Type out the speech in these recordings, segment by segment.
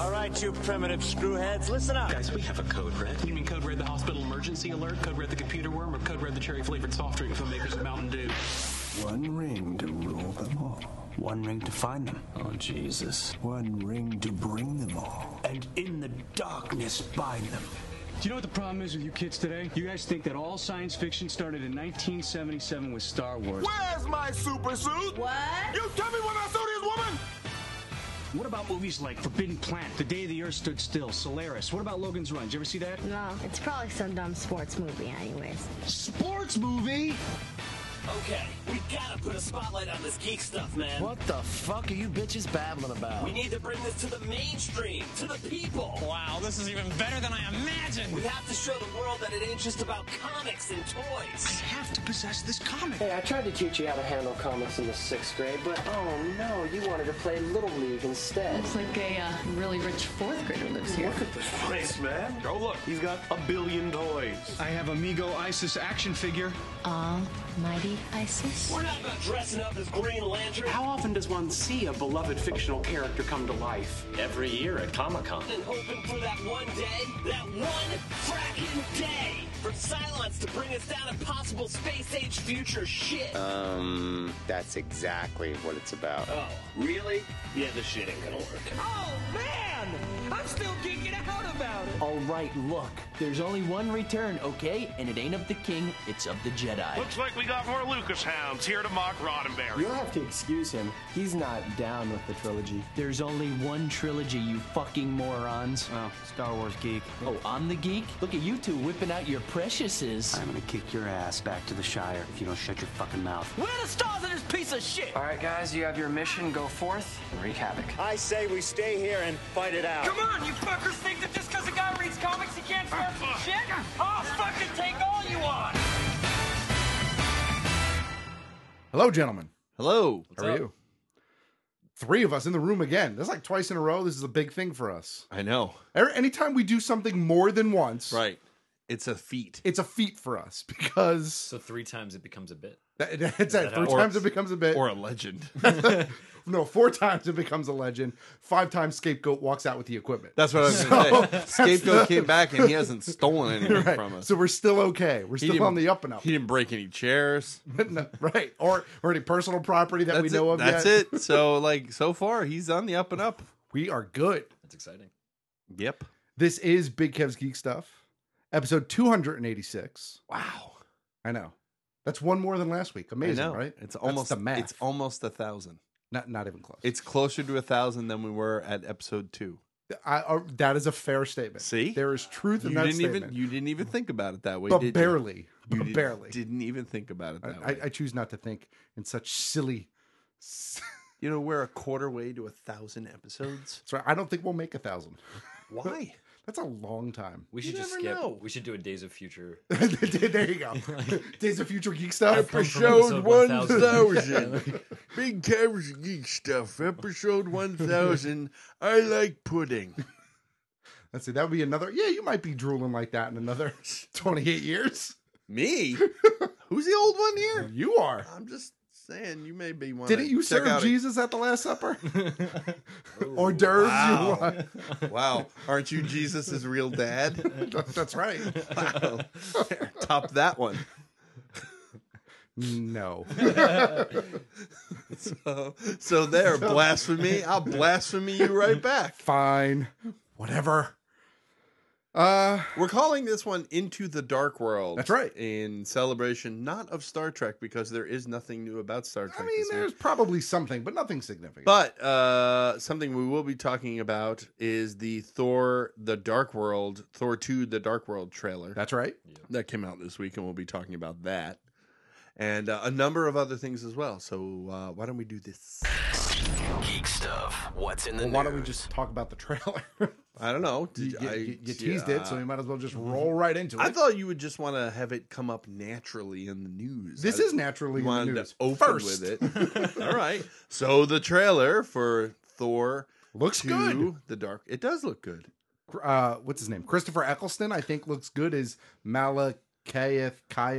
All right, you primitive screwheads, listen up. Guys, we have a code red. You mean code red the hospital emergency alert, code red the computer worm, or code red the cherry-flavored soft drink from makers of Mountain Dew? One ring to rule them all. One ring to find them. Oh, Jesus. One ring to bring them all. And in the darkness bind them. Do you know what the problem is with you kids today? You guys think that all science fiction started in 1977 with Star Wars. Where's my super suit? What? You tell me when I saw this woman! What about movies like Forbidden Planet, The Day the Earth Stood Still, Solaris? What about Logan's Run? Did you ever see that? No, it's probably some dumb sports movie anyways. Sports movie? Okay, we gotta put a spotlight on this geek stuff, man. What the fuck are you bitches babbling about? We need to bring this to the mainstream, to the people. Wow, this is even better than I imagined. We have to show the world that it ain't just about comics and toys. I have to possess this comic. Hey, I tried to teach you how to handle comics in the 6th grade, but oh no, you wanted to play Little League instead. Looks like a really rich 4th grader lives here. Look at this place, man. Oh, look, he's got a billion toys. I have Amigo Isis action figure. Almighty Isis. We're not about dressing up as Green Lantern. How often does one see a beloved fictional character come to life? Every year at Comic-Con. And hoping for that one day, that one fracking day, for Cylons to bring us down impossible space-age future shit. That's exactly what it's about. Oh, really? Yeah, this shit ain't gonna work. Oh, man! I'm still geeking out about it. All right, look. There's only one return, okay? And it ain't of the king, it's of the Jedi. Looks like we got more Lucas hounds here to mock Roddenberry. You'll have to excuse him. He's not down with the trilogy. There's only one trilogy, you fucking morons. Oh, Star Wars geek. Oh, I'm the geek? Look at you two whipping out your preciouses. I'm gonna kick your ass back to the Shire if you don't shut your fucking mouth. Where are the stars in this piece of shit? All right, guys, you have your mission. Go forth and wreak havoc. I say we stay here and fight it out. Come on, you fuckers think that just because a guy reads comics he can't start some shit? I'll fucking take all you want! Hello, gentlemen. Hello. How are you? 3 of us in the room again. That's like twice in a row. This is a big thing for us. I know. Anytime we do something more than once. Right. It's a feat. It's a feat for us because... So 3 times it becomes a bit. That's it. 3 times it becomes a bit. Or a legend. No, 4 times it becomes a legend. 5 times Scapegoat walks out with the equipment. That's what I was going to say. Scapegoat came back and he hasn't stolen anything from us. So we're still okay. We're still on the up and up. He didn't break any chairs. No, right. Or any personal property that we know of That's yet. it. So, so far, he's on the up and up. We are good. That's exciting. Yep. This is Big Kev's Geek Stuff. Episode 286. Wow. I know. That's one more than last week. Amazing, right? It's almost the math. It's almost 1,000. Not even close. It's closer to 1,000 than we were at episode 2. That is a fair statement. See, there is truth in that statement. You didn't even think about it that way, but did barely. you? But barely. Didn't even think about it that way. I choose not to think in such silly. You know, we're a quarter way to 1,000 episodes. That's right. I don't think we'll make 1,000. Why? That's a long time. We should just skip. We should do a Days of Future. There you go. Days of Future Geek Stuff. Episode 1,000. Big Kev's Geek Stuff. Episode 1,000. I like pudding. Let's see. That would be another. Yeah, you might be drooling like that in another 28 years. Me? Who's the old one here? You are. I'm just saying, you may be one. Didn't you serve Jesus at the Last Supper? Hors d'oeuvres? Wow. Wow. Aren't you Jesus' real dad? That's right. Wow. Top that one. No. So there, blasphemy. I'll blasphemy you right back. Fine. Whatever. We're calling this one Into the Dark World. That's right. In celebration, not of Star Trek, because there is nothing new about Star Trek. I mean, there's probably something, but nothing significant. But something we will be talking about is the Thor: The Dark World, Thor 2: The Dark World trailer. That's right. That came out this week, and we'll be talking about that. And a number of other things as well. So why don't we do this? Geek stuff. What's in the news? Why don't we just talk about the trailer? I don't know. You teased it, so we might as well just roll right into it. I thought you would just want to have it come up naturally in the news. This is naturally in the news. To open with it. All right. So the trailer for Thor looks good. The Dark. It does look good. What's his name? Christopher Eccleston, I think, looks good as Malakaith.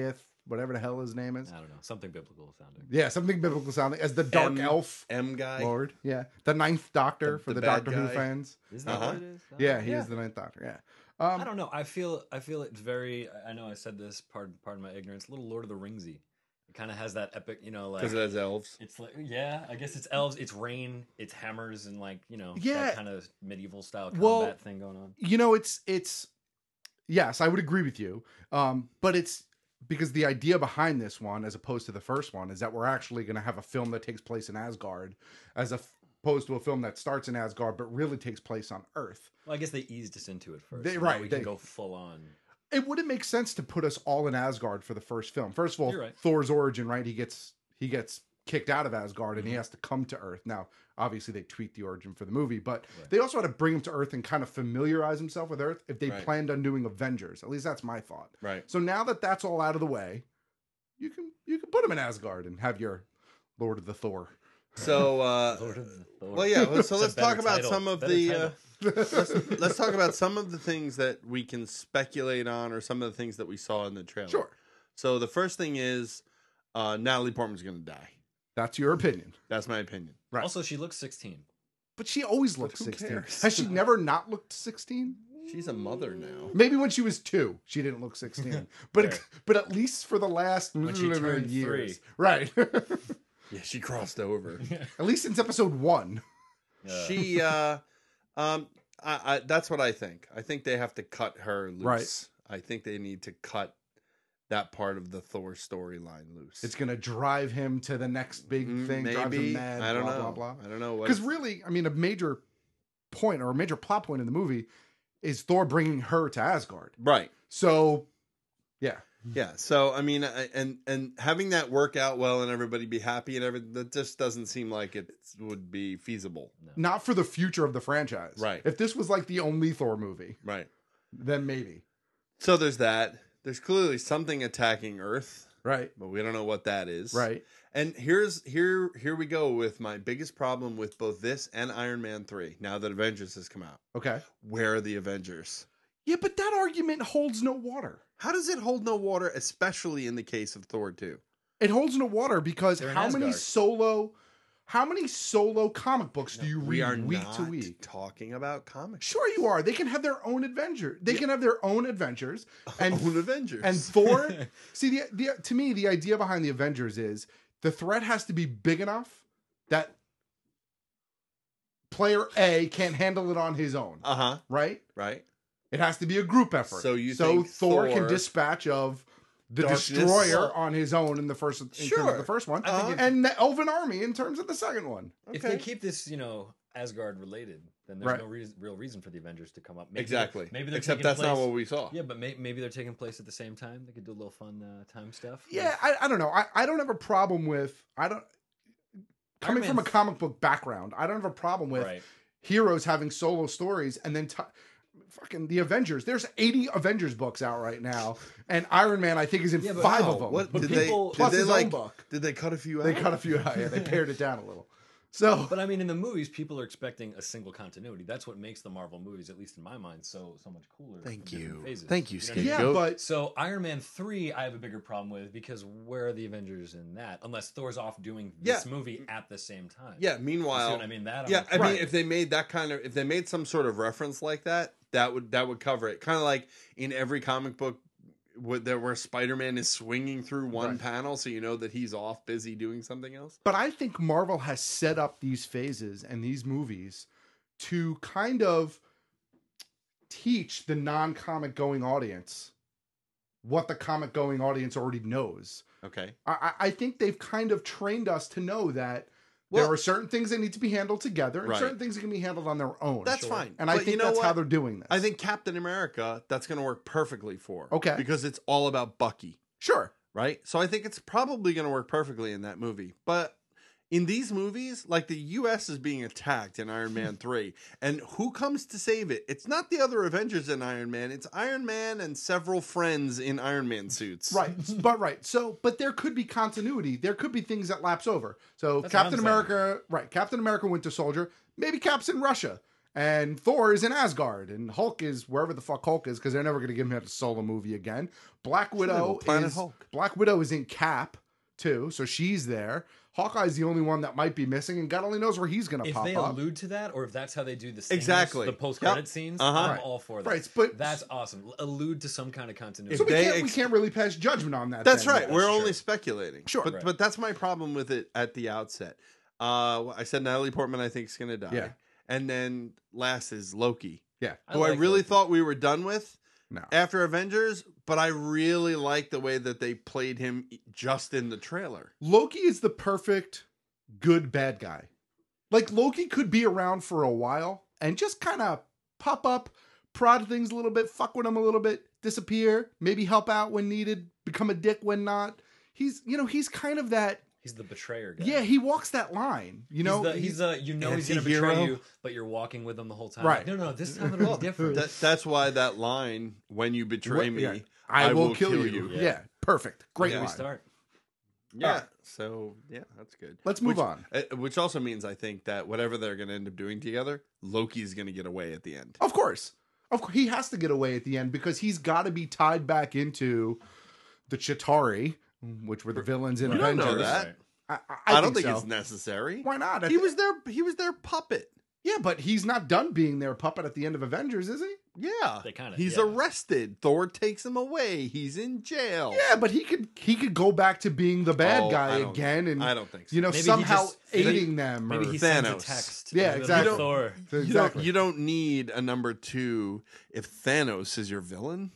whatever the hell his name is. I don't know, something biblical sounding. Yeah, something biblical sounding as the dark elf M guy Lord. Yeah, the Ninth Doctor for the bad Doctor Who guy. fans. Isn't that what it is? Yeah, he is the Ninth Doctor. Yeah. I don't know. I feel it's very. I know I said this. Pardon my ignorance. A little Lord of the Ringsy. It kind of has that epic, like because it has elves. It's like I guess it's elves. It's rain. It's hammers and Yeah. that kind of medieval style combat thing going on. It's yes, I would agree with you. But it's because the idea behind this one, as opposed to the first one, is that we're actually going to have a film that takes place in Asgard, as opposed to a film that starts in Asgard but really takes place on Earth. Well, I guess they eased us into it first. They- so right, now we they- can go full on. It wouldn't make sense to put us all in Asgard for the first film. First of all, You're right. Thor's origin, right? He gets kicked out of Asgard and he has to come to Earth. Now, obviously, they tweaked the origin for the movie, but they also had to bring him to Earth and kind of familiarize himself with Earth if they planned on doing Avengers. At least that's my thought. Right. So now that that's all out of the way, you can put him in Asgard and have your Lord of the Thor. So, Lord of the Thor. well, yeah. So let's It's a better talk about title. some of Better the. title. Let's talk about some of the things that we can speculate on, or some of the things that we saw in the trailer. Sure. So the first thing is Natalie Portman's going to die. That's your opinion. That's my opinion. Right. Also, she looks 16. But she always looked who 16. cares? Has she never not looked 16? She's a mother now. Maybe when she was 2, she didn't look 16. But at least for the last When she turned years. 3. Right. Yeah, she crossed over. At least since episode 1. She that's what I think. I think they have to cut her loose. Right. I think they need to cut that part of the Thor storyline loose. It's going to drive him to the next big thing. Drive him Maybe. mad, I don't blah, know. blah, blah. I don't know. Because really, I mean, a major point or a major plot point in the movie is Thor bringing her to Asgard. Right. So, yeah. Yeah. So, I mean, and having that work out well and everybody be happy and everything, that just doesn't seem like it would be feasible. Not for the future of the franchise. Right. If this was like the only Thor movie, Right. then maybe. So there's that. There's clearly something attacking Earth. Right. But we don't know what that is. Right. And here we go with my biggest problem with both this and Iron Man 3, now that Avengers has come out. Okay. Where are the Avengers? Yeah, but that argument holds no water. How does it hold no water, especially in the case of Thor 2? It holds no water because They're in how many Asgard. solo comic books do you We are read week not to week? talking about comics. Sure you are. They can have their own adventure. They can have their own adventures. And Own Avengers. And Thor, see, to me, the idea behind the Avengers is the threat has to be big enough that player A can't handle it on his own. Uh-huh. Right? Right. It has to be a group effort. So you think Thor can Thor- dispatch of the Darkness. Destroyer on his own in the first in terms Sure. of the first one, I think and the Elven Army in terms of the second one. If they keep this, Asgard related, then there's Right. no real reason for the Avengers to come up. Maybe Exactly. Maybe they're Except taking that's not place- what we saw. Yeah, but maybe they're taking place at the same time. They could do a little fun time stuff. Yeah, I don't know. I don't have a problem with coming from a Man's- comic book background. I don't have a problem with Right. heroes having solo stories and then fucking the Avengers. There's 80 Avengers books out right now, and Iron Man I think is in Yeah, but 5 Wow, of them. What But did people- they? Plus Did they his own like? book. Did they cut a few out? They cut a few out. Yeah, they pared it down a little. So, But I mean, in the movies, people are expecting a single continuity. That's what makes the Marvel movies, at least in my mind, so much cooler. Thank from different you. phases. Thank you, know what I mean? yeah, Scapegoat. but So Iron Man 3, I have a bigger problem with because where are the Avengers in that? Unless Thor's off doing this movie at the same time. Yeah. Meanwhile, You see what I mean? That I'm yeah. okay I mean, with. if they made that if they made some sort of reference like that, that would cover it. Kind of like in every comic book where Spider-Man is swinging through one Right. panel, so you know that he's off busy doing something else. But I think Marvel has set up these phases and these movies to kind of teach the non-comic going audience what the comic going audience already knows. Okay. I think they've kind of trained us to know that Well- there are certain things that need to be handled together and Right. certain things that can be handled on their own. That's fine. And I But think you know that's how what? they're doing this. I think Captain America, that's going to work perfectly for. Okay. Because it's all about Bucky, Sure. right? So I think it's probably going to work perfectly in that movie. But in these movies, like the U.S. is being attacked in Iron Man 3. And who comes to save it? It's not the other Avengers in Iron Man. It's Iron Man and several friends in Iron Man suits. Right. But there could be continuity. There could be things that lapse over. So That's what Captain I'm America, right. Captain America, Winter Soldier, maybe Cap's in Russia. And Thor is in Asgard, and Hulk is wherever the fuck Hulk is, because they're never going to give him a solo movie again. Black Widow is in Cap too, so she's there. Hawkeye's the only one that might be missing, and God only knows where he's going to If pop they up. allude to that, or if that's how they do the scenes, Exactly. the post-credit Yep. scenes, Uh-huh. I'm all for that. Right, but that's awesome. Allude to some kind of continuity. So we can't really pass judgment on that. That's then. right. We're only speculating. Sure. But, Right. but that's my problem with it at the outset. I said Natalie Portman, I think, is going to die. Yeah. And then last is Loki. Yeah. Who I really thought we were done with after Avengers, but I really like the way that they played him just in the trailer. Loki is the perfect good bad guy. Like, Loki could be around for a while and just kind of pop up, prod things a little bit, fuck with them a little bit, disappear, maybe help out when needed, become a dick when not. He's kind of that. He's the betrayer guy. Yeah, he walks that line. You know, he's going to betray you, but you're walking with him the whole time. Right. Like, no, this time it'll be different. That's why that line, when you betray me, yeah. I will kill you. Yeah. Perfect. Great Here line. we start. Yeah. All right. So, yeah, that's good. Let's move on. Which also means, I think, that whatever they're going to end up doing together, Loki's going to get away at the end. Of course. He has to get away at the end because he's got to be tied back into the Chitauri, which were the villains in You don't Avengers. know that. I don't think so. it's necessary. Why not? He was their puppet. Yeah, but he's not done being their puppet at the end of Avengers, is he? Yeah. They kind of. He's arrested. Thor takes him away. He's in jail. Yeah, but he could go back to being the bad guy again, and I don't think so. You know, Maybe he somehow just- aiding them. Maybe or he Thanos. sends a text. Yeah, to exactly. Thor. Exactly. You don't need a number 2 if Thanos is your villain.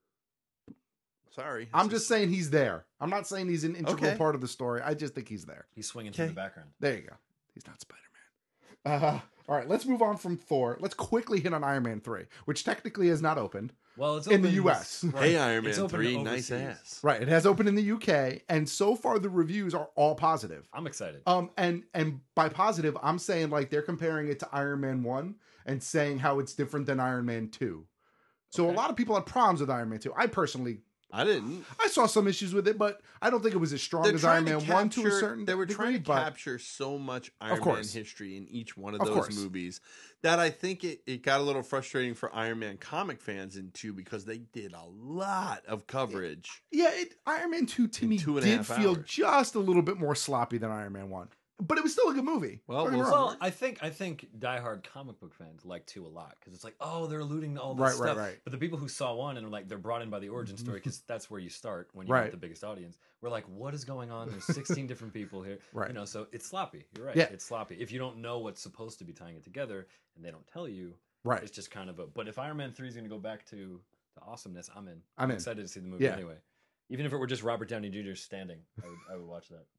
Sorry. I'm just saying he's there. I'm not saying he's an integral Okay. part of the story. I just think he's there. He's swinging through the background. There you go. He's not Spider-Man. All right, let's move on from Thor. Let's quickly hit on Iron Man 3, which technically is not opened. Well, it's in the opened- U.S. right. Hey, Iron It's Man open 3, nice overseas. ass. Right, it has opened in the UK, and so far the reviews are all positive. I'm excited. And by positive, I'm saying like they're comparing it to Iron Man 1 and saying how it's different than Iron Man 2. So a lot of people had problems with Iron Man 2. I didn't. I saw some issues with it, but I don't think it was as strong as Iron Man 1 to a certain They were degree, trying to but- capture so much Iron Man course. history in each one of Of those course. movies that I think it got a little frustrating for Iron Man comic fans in 2 because they did a lot of coverage. Yeah, Iron Man 2 to me 2.5 did feel hours. just a little bit more sloppy than Iron Man 1. But it was still a good movie. Well, Don't get me we'll- wrong. Well, I think diehard comic book fans like 2 a lot because it's like, oh, they're alluding to all this Right, stuff. right. But the people who saw 1 and are like, they're brought in by the origin story because that's where you start when you Right. get the biggest audience. We're like, what is going on? There's 16 different people here. Right. You know, so it's sloppy. You're right. Yeah. It's sloppy. If you don't know what's supposed to be tying it together and they don't tell you, Right. it's just kind of a. But if Iron Man 3 is going to go back to awesomeness, I'm in. I'm in. excited to see the movie Yeah. anyway. Even if it were just Robert Downey Jr. standing, I would watch that.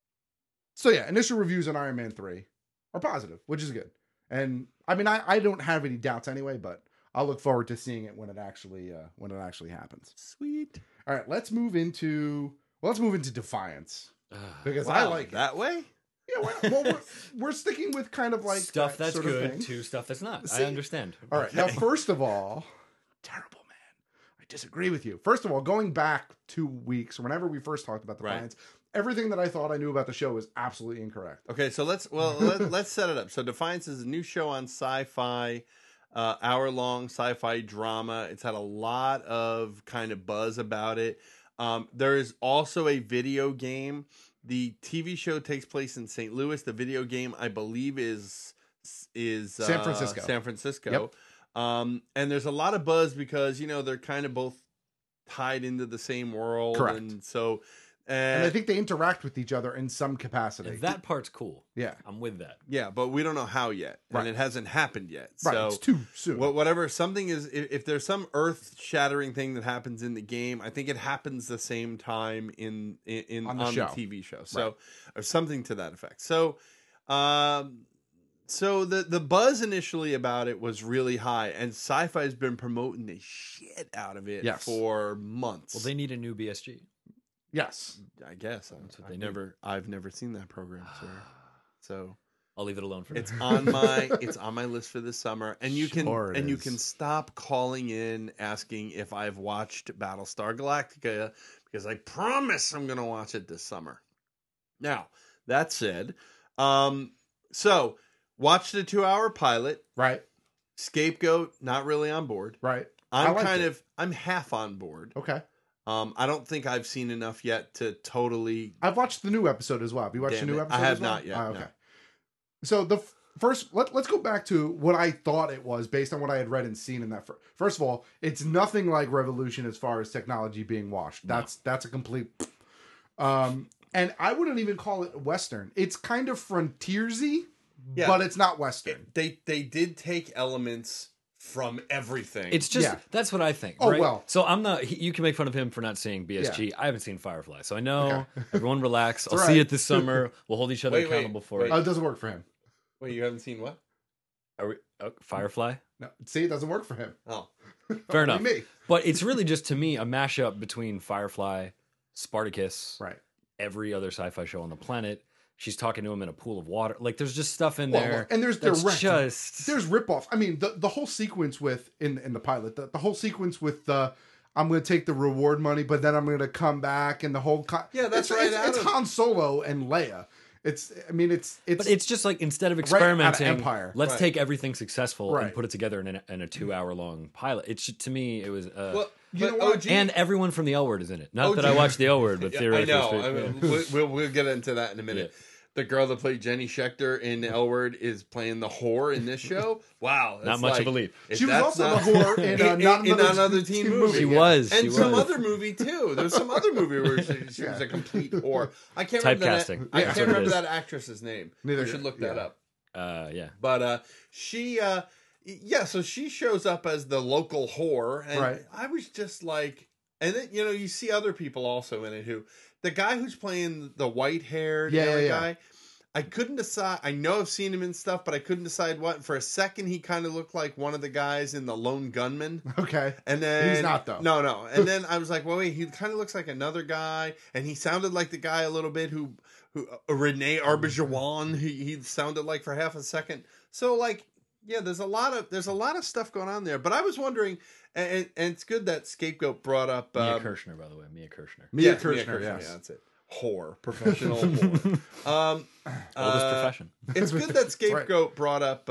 So yeah, initial reviews on Iron Man 3 are positive, which is good. And I mean, I don't have any doubts anyway, but I'll look forward to seeing it when it actually happens. Sweet. All right, let's move into Defiance because Wow, I like it. that way. Yeah, well, we're sticking with kind of like Stuff that that's sort of good thing. to stuff that's not. See? I understand. All right, now first of all, terrible man. I disagree with you. First of all, going back 2 weeks, or whenever we first talked about Defiance, everything that I thought I knew about the show was absolutely incorrect. Okay, so let's set it up. So Defiance is a new show on Sci-Fi, hour-long sci-fi drama. It's had a lot of kind of buzz about it. There is also a video game. The TV show takes place in St. Louis. The video game, I believe, is San Francisco. San Francisco. Yep. And there's a lot of buzz because they're kind of both tied into the same world. Correct. And so. And I think they interact with each other in some capacity. That part's cool. Yeah. I'm with that. Yeah, but we don't know how yet, and Right. it hasn't happened yet. Right, So it's too soon. Whatever something is, if there's some earth-shattering thing that happens in the game, I think it happens the same time on the show. TV show. So, or something to that effect. So, so the buzz initially about it was really high, and Sci-Fi has been promoting the shit out of it Yes. for months. Well, they need a new BSG. Yes. I guess That's what they I've never seen that program, sir. So I'll leave it alone for now. it's on my list for this summer, and you Sure can it you is. can stop calling in asking if I've watched Battlestar Galactica because I promise I'm going to watch it this summer. Now that said, so watch the 2-hour pilot. Right. Scapegoat, not really on board. Right. I'm half on board. Okay. I don't think I've seen enough yet to totally. I've watched the new episode as well. Have you watched the new episode? I have as well? not yet. Okay. No. So the first, let's go back to what I thought it was based on what I had read and seen in that. First of all, it's nothing like Revolution as far as technology being washed. That's a complete. And I wouldn't even call it Western. It's kind of frontiersy, but it's not Western. They did take elements from everything. It's just that's what I think. Oh, right? well. So I'm not. You can make fun of him for not seeing BSG. I haven't seen Firefly, so I know. Everyone relax. I'll see it this summer. We'll hold each other accountable for it. Oh, it doesn't work for him. Wait, you haven't seen what? Are we Firefly? No, see, it doesn't work for him. Oh, fair enough. Me. But it's really just to me a mashup between Firefly, Spartacus, right? Every other sci-fi show on the planet. She's talking to him in a pool of water. Like there's just stuff in there. And there's that's direct. Just there's ripoff. I mean, the whole sequence with in the pilot, the whole sequence with the I'm going to take the reward money, but then I'm going to come back, and the whole that's it's Han Solo and Leia. It's but it's just like instead of experimenting, Empire. Let's take everything successful and Right. put it together in a 2-hour-long pilot. It's to me it was. You know what? OG, and everyone from the L Word is in it. Not OG. that I watched the L Word, but I theoretically, know. I mean, we'll get into that in a minute. The girl that played Jenny Schechter in L Word is playing the whore in this show. Wow, Not much of a leap. She was also the whore in another teen movie. She was, and she some was. other movie too. There's some other movie where she was a complete whore. I can't remember Typecasting. I That's can't what it remember is. that actress's name. Neither we should look that up. Yeah. But she, so she shows up as the local whore, and Right. I was just like, and then you see other people also in it who, the guy who's playing the white haired guy. I couldn't decide. I know I've seen him in stuff, but I couldn't decide what. For a second, he kind of looked like one of the guys in The Lone Gunman. Okay. And then He's not, though. No. And then I was like, well, wait, he kind of looks like another guy, and he sounded like the guy a little bit who Rene Auberjonois. He sounded like for half a second. So like, yeah, there's a lot of stuff going on there. But I was wondering, and it's good that Scapegoat brought up Mia Kirshner, by the way, Mia Kirshner. Mia Kirshner, yes. Yeah, that's it. Whore, professional whore. Oldest profession. It's good that Scapegoat brought up.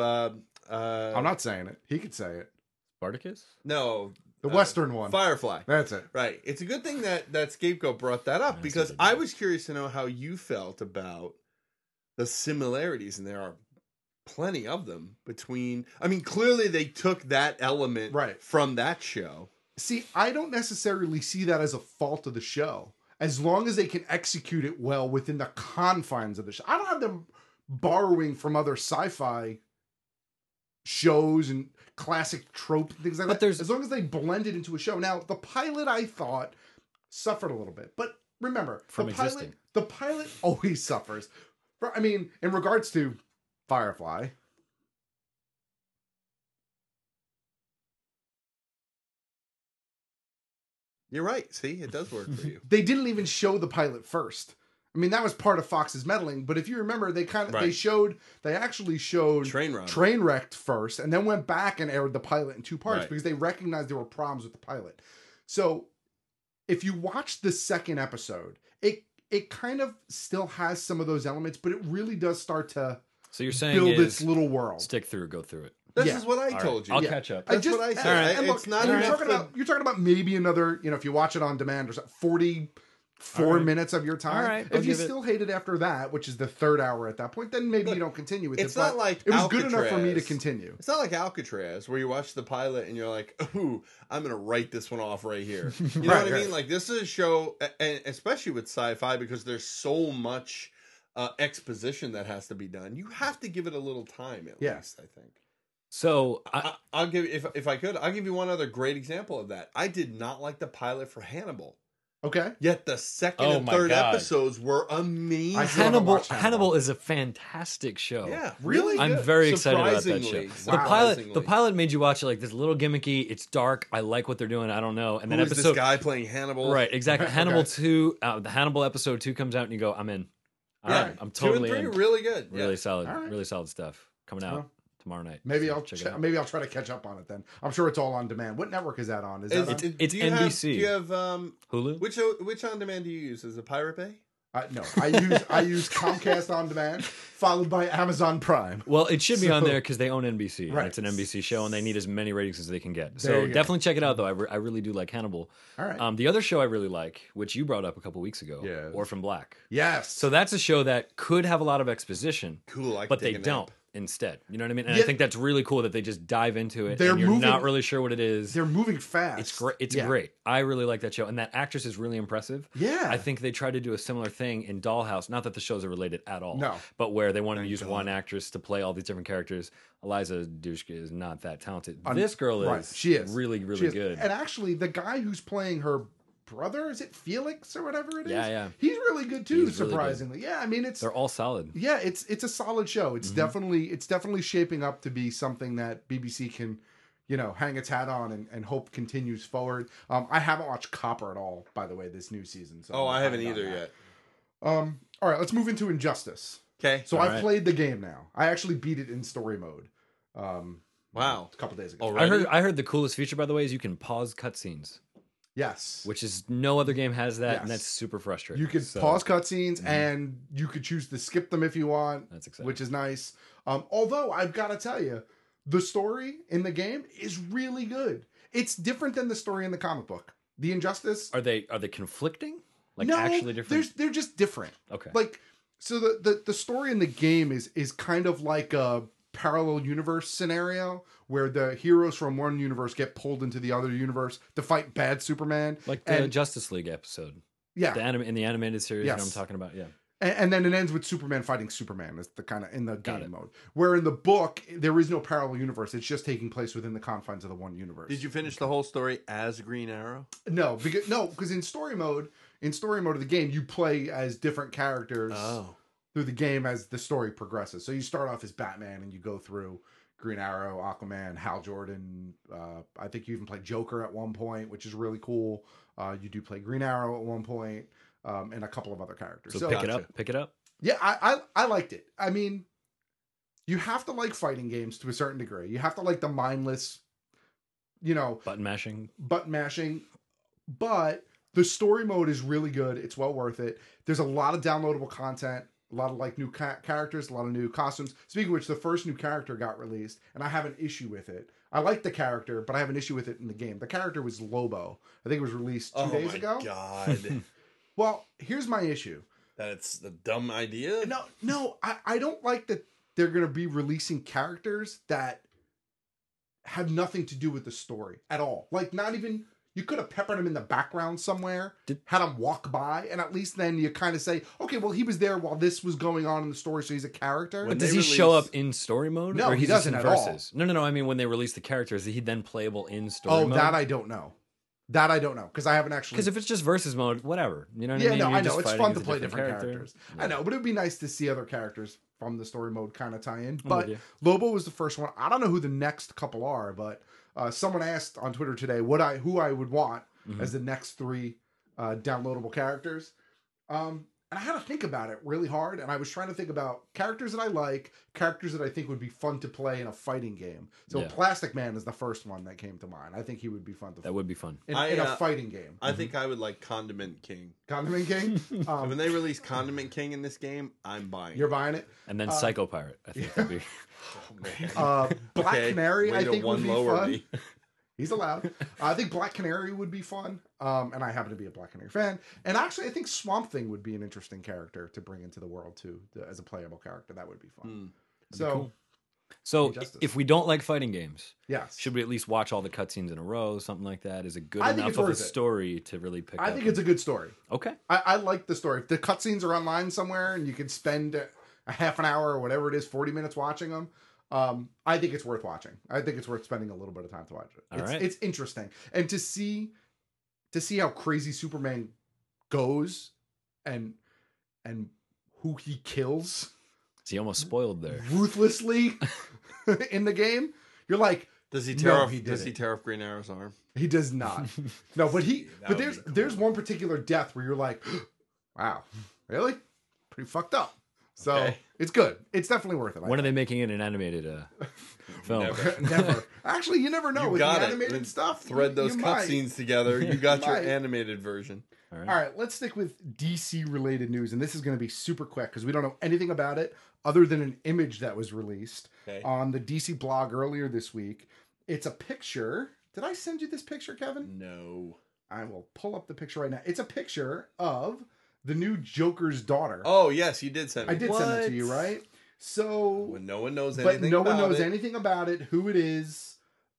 I'm not saying it. He could say it. Spartacus? No, the Western one. Firefly. That's it. Right. It's a good thing that Scapegoat brought that up because I was curious to know how you felt about the similarities, and there are plenty of them between. I mean, clearly they took that element from that show. See, I don't necessarily see that as a fault of the show. As long as they can execute it well within the confines of the show. I don't have them borrowing from other sci-fi shows and classic trope and things like that. As long as they blend it into a show. Now, the pilot, I thought, suffered a little bit. But remember, the pilot always suffers. I mean, in regards to Firefly... You're right. See, it does work for you. They didn't even show the pilot first. I mean, that was part of Fox's meddling. But if you remember, they actually showed Trainwrecked first, and then went back and aired the pilot in two parts because they recognized there were problems with the pilot. So, if you watch the second episode, it kind of still has some of those elements, but it really does start to build its little world. Stick through, go through it. This is what I told you. I'll catch up. That's what I said. And look, you're talking about maybe another, if you watch it on demand or something, 44 minutes of your time. All right, if you still hate it after that, which is the third hour at that point, then maybe you don't continue with it. It's not like it was good enough for me to continue. It's not like Alcatraz where you watch the pilot and you're like, ooh, I'm going to write this one off right here. You know what I mean? Like this is a show, and especially with sci-fi, because there's so much exposition that has to be done. You have to give it a little time at least, I think. So I'll give if I could, I'll give you one other great example of that. I did not like the pilot for Hannibal. Okay. Yet the second and third episodes were amazing. Hannibal is a fantastic show. Yeah, really. I'm very excited about that show. Wow. The pilot made you watch it like this little gimmicky. It's dark. I like what they're doing. I don't know. And then Who is this guy playing Hannibal? Right, exactly. Hannibal 2, the Hannibal episode 2 comes out, and you go, I'm in. I'm totally 2 and 3 in. really good. Really solid. Really solid stuff coming out tomorrow night. Maybe I'll try to catch up on it then. I'm sure it's all on demand. What network is that on? Is that it's NBC. Do you have Hulu? Which on demand do you use? Is it Pirate Bay? No, I use Comcast On Demand, followed by Amazon Prime. Well, it should be on So- there because they own NBC. And Right. it's an NBC show, and they need as many ratings as they can get. There So you go. definitely check it out, though. I really do like Hannibal. All right. The other show I really like, which you brought up a couple weeks ago, Yes. Orphan Black. Yes. So that's a show that could have a lot of exposition, Cool. I can but take they a nap. don't instead. You know what I mean? And Yeah. I think that's really cool that they just dive into it They're and you're moving- not really sure what it is. They're moving fast. It's great. It's Yeah. great. I really like that show, and that actress is really impressive. Yeah. I think they tried to do a similar thing in Dollhouse. Not that the shows are related at all. No. But where they wanted to use one actress to play all these different characters. Eliza Dushku is not that talented. This girl is. Right. She is really, She really is. good. And actually, the guy who's playing her brother, is it Felix or whatever it is? Yeah. He's really good too. He's really good. Surprisingly, yeah. I mean, it's They're all solid. yeah, it's a solid show. It's definitely shaping up to be something that BBC can, hang its hat on and hope continues forward. I haven't watched Copper at all, by the way, this new season. So Oh, I haven't behind on either that. yet. All right, let's move into Injustice. Okay. So All I've right. played the game now. I actually beat it in story mode. Wow. A couple days ago. Already? I heard the coolest feature, by the way, is you can pause cutscenes, Yes. which is no other game has that, Yes. and that's super frustrating. You could So, pause cutscenes and you could choose to skip them if you want. That's exciting. Which is nice. Although I've got to tell you, the story in the game is really good. It's different than the story in the comic book. The Injustice. Are they conflicting? Like no, actually different? They're just different. Okay. Like so the story in the game is kind of like a parallel universe scenario where the heroes from one universe get pulled into the other universe to fight bad Superman. Like the And- Justice League episode. Yeah. In the animated series that I'm Yes. talking about. Yeah. And then it ends with Superman fighting Superman as the kind of in the game mode. Where in the book there is no parallel universe; it's just taking place within the confines of the one universe. Did you finish the whole story as Green Arrow? No, because in story mode of the game, you play as different characters through the game as the story progresses. So you start off as Batman and you go through Green Arrow, Aquaman, Hal Jordan. I think you even play Joker at one point, which is really cool. You do play Green Arrow at one point. And a couple of other characters. So pick it up. Yeah, I liked it. I mean, you have to like fighting games to a certain degree. You have to like the mindless, Button mashing. But the story mode is really good. It's well worth it. There's a lot of downloadable content, a lot of like new characters, a lot of new costumes. Speaking of which, the first new character got released, and I have an issue with it. I like the character, but I have an issue with it in the game. The character was Lobo. I think it was released 2 days ago. Oh my god. Well, here's my issue. That's the dumb idea? No, I don't like that they're going to be releasing characters that have nothing to do with the story at all. Like, not even, you could have peppered him in the background somewhere, had him walk by, and at least then you kind of say, okay, well, he was there while this was going on in the story, so he's a character. But does he show up in story mode? No, or he he's just doesn't in at all. verses? No. I mean, when they release the character, is he then playable in story mode? That I don't know. Because I haven't actually. Because if it's just versus mode, whatever. You know what I Yeah, mean? no, You're I know. just It's fighting fun as to a play different characters. Yeah. I know, but it'd be nice to see other characters from the story mode kind of tie in. with But you. Lobo was the first one. I don't know who the next couple are, but someone asked on Twitter today who I would want as the next 3 downloadable characters. And I had to think about it really hard, and I was trying to think about characters that I like, characters that I think would be fun to play in a fighting game. So Yeah. Plastic Man is the first one that came to mind. I think he would be fun to That would be fun. in a fighting game. I think I would like Condiment King. Condiment King? When they release Condiment King in this game, I'm buying You're buying it? And then Psycho Pirate, I think would be. Black Okay, Canary, way I to think would one be lower fun. me. He's allowed. I think Black Canary would be fun. And I happen to be a Black Canary fan. And actually, I think Swamp Thing would be an interesting character to bring into the world, too, as a playable character. That would be fun. So, cool. So Injustice. if we don't like fighting games, yes. should we at least watch all the cutscenes in a row, something like that? Is it good I think enough it's of a worth it. story to really pick up? I think it's a good story. Okay. I like the story. If the cutscenes are online somewhere and you can spend a half an hour or whatever it is, 40 minutes watching them, I think it's worth watching. I think it's worth spending a little bit of time to watch it. All right. It's interesting. And to see how crazy Superman goes and who he kills He almost spoiled there. ruthlessly in the game, you're like, Does he no, tear he off didn't. Green Arrow's arm? He does not. No, but That would there's be cool. there's one particular death where you're like, wow, really? Pretty fucked up. So Okay. it's good. It's definitely worth it. When are they making it an animated film? Never. Actually, you never know. You With got the it. animated stuff, Thread those you might. cutscenes together. You got your might. animated version. All All right, let's stick with DC related news, and this is going to be super quick because we don't know anything about it other than an image that was released on the DC blog earlier this week. It's a picture. Did I send you this picture, Kevin? No. I will pull up the picture right now. It's a picture of the new Joker's daughter. Oh, yes, you did send me. I did send it to you, right? So, when no one knows but anything no about one knows it. anything about it, who it is,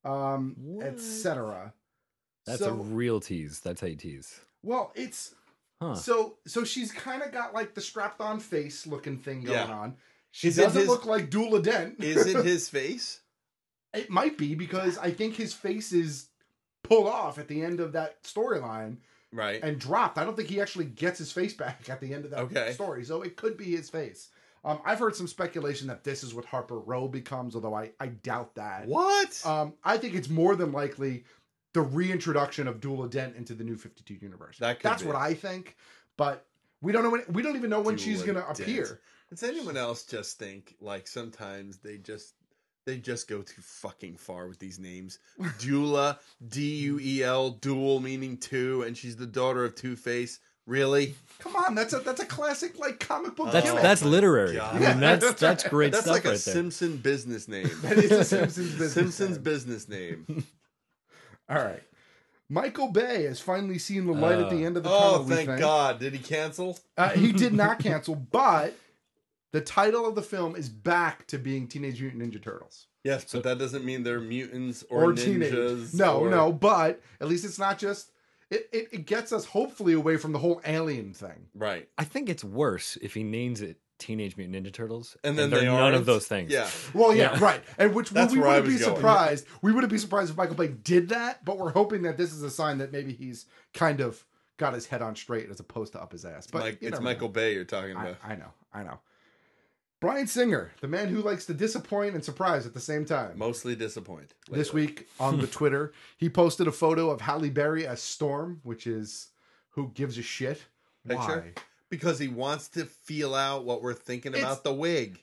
etc. That's a real tease. That's how you tease. Well, it's Huh. so she's kind of got like the strapped on face looking thing going Yeah. on. She Is it doesn't his- look like Dula Dent. Is it his face? It might be because I think his face is pulled off at the end of that storyline. Right. And dropped. I don't think he actually gets his face back at the end of that Okay. story. So it could be his face. I've heard some speculation that this is what Harper Row becomes, although I doubt that. What? I think it's more than likely the reintroduction of Dula Dent into the New 52 universe. That's be. what I think. But we don't know when, we don't even know when she's Dula going to Dent. appear. Does anyone else just think like sometimes they just go too fucking far with these names? Dula, Duel, dual meaning two, and she's the daughter of Two-Face. Really? Come on, that's a classic like comic book. That's gimmick. that's literary. God. I mean, that's great That's stuff like a right there. Simpson business name. That is a Simpsons business Simpsons name. business name. All right. Michael Bay has finally seen the light at the end of the tunnel. Oh, we thank think. God! Did he cancel? He did not cancel, but the title of the film is back to being Teenage Mutant Ninja Turtles. Yes, but that doesn't mean they're mutants or ninjas. Teenage. No, but at least it's not just. It gets us hopefully away from the whole alien thing. Right. I think it's worse if he names it Teenage Mutant Ninja Turtles, And then they're they none aren't? of those things. Yeah. Well, yeah, right. And which That's we where I wouldn't be was going. surprised. We wouldn't be surprised if Michael Bay did that, but we're hoping that this is a sign that maybe he's kind of got his head on straight as opposed to up his ass. But It's you never Michael know. Bay you're talking about. I know. Bryan Singer, the man who likes to disappoint and surprise at the same time. Mostly disappointed. This week on the Twitter, he posted a photo of Halle Berry as Storm, which is who gives a shit. Picture? Why? Because he wants to feel out what we're thinking about the wig.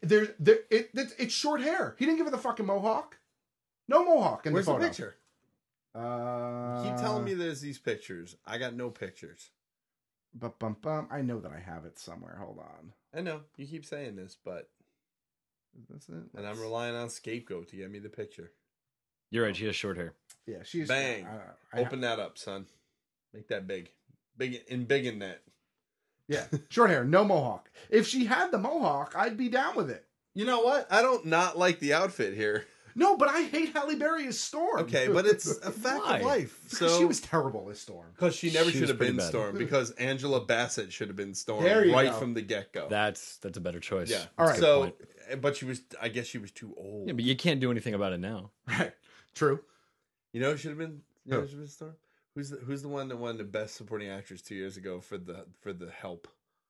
It's short hair. He didn't give it the fucking mohawk. No mohawk in Where's the the photo. picture? Keep telling me there's these pictures. I got no pictures. I know that I have it somewhere. Hold on. I know you keep saying this, but Is this it? and I'm relying on Scapegoat to get me the picture. You're right. She has short hair. Yeah, she's Bang! I Open that up, son. Make that big in that. Yeah, short hair, no mohawk. If she had the mohawk, I'd be down with it. You know what? I don't not like the outfit here. No, but I hate Halle Berry as Storm. Okay, but it's a fact Why? of life. Because So she was terrible as Storm. because she never She should was have pretty been bad. Storm. Because Angela Bassett should have been Storm There you right go. from the get go. That's a better choice. Yeah. All right. So, but she was. I guess she was too old. Yeah, but you can't do anything about it now. Right. True. You know, who should have been. You know, Who? who should have been Storm. Who's the one that won the best supporting actress 2 years ago for the Help?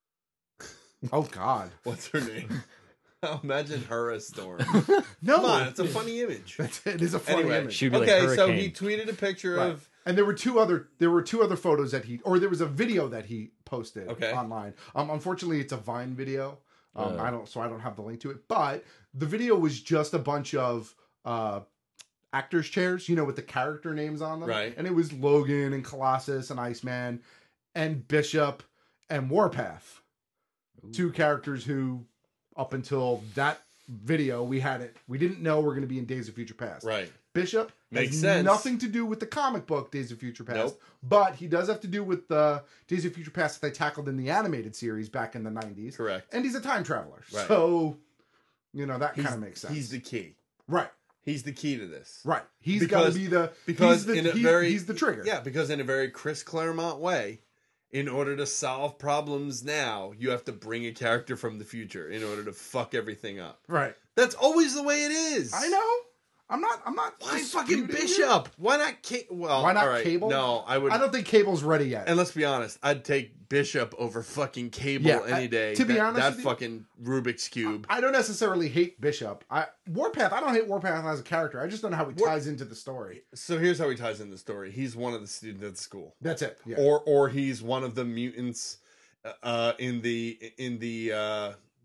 Oh God. What's her name? Imagine her as Storm. No, Come on, it's a funny image. It is a funny Anyway, image. She'd be like okay, so Hurricane. he tweeted a picture Right. of. And there were two other photos that there was a video that he posted Okay. online. Unfortunately, it's a Vine video. I don't have the link to it. But the video was just a bunch of actors' chairs, with the character names on them. Right. And it was Logan and Colossus and Iceman and Bishop and Warpath. Two characters who, up until that video, we didn't know were going to be in Days of Future Past. Right. Bishop Makes has sense. nothing to do with the comic book Days of Future Past, Nope. but he does have to do with the Days of Future Past that they tackled in the animated series back in the 90s. Correct. And he's a time traveler. Right. So, that kind of makes sense. He's the key. right. He's the key to this. Right. He's got to be because he's the trigger. Yeah, because in a very Chris Claremont way, in order to solve problems now, you have to bring a character from the future in order to fuck everything up. Right. That's always the way it is. I know. I'm not Why disputing fucking you. Bishop? Why not Well, Why not all right. Cable? No, I would. I don't think Cable's ready yet. And let's be honest, I'd take Bishop over fucking Cable Yeah, any day. to be honest that with you, fucking Rubik's Cube. I don't necessarily hate Bishop. Warpath, I don't hate Warpath as a character. I just don't know how he ties into the story. So here's how he ties in the story. He's one of the students at the school. That's it. Yeah. Or he's one of the mutants in the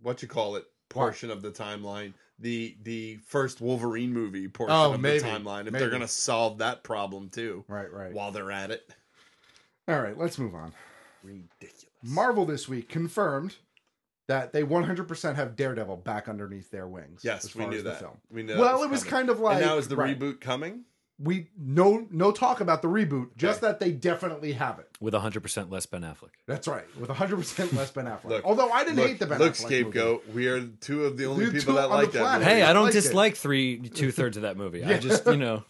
portion of the timeline. The first Wolverine movie portion of maybe, the timeline. If maybe. they're going to solve that problem too. Right. While they're at it. All right, let's move on. Ridiculous. Marvel this week confirmed that they 100% have Daredevil back underneath their wings. Yes, as we far knew as the that. film. We knew Well, that it was coming. kind of like... And now is the right. reboot coming? We no talk about the reboot, just that they definitely have it. With 100% less Ben Affleck. That's right, with 100% less Ben Affleck. Look, Although I didn't hate the Ben Look, Affleck Scapegoat. movie. We are two of the only Dude, people two that on like the that. planet. movie. Hey, I don't liked it. dislike 2/3 of that movie. I just,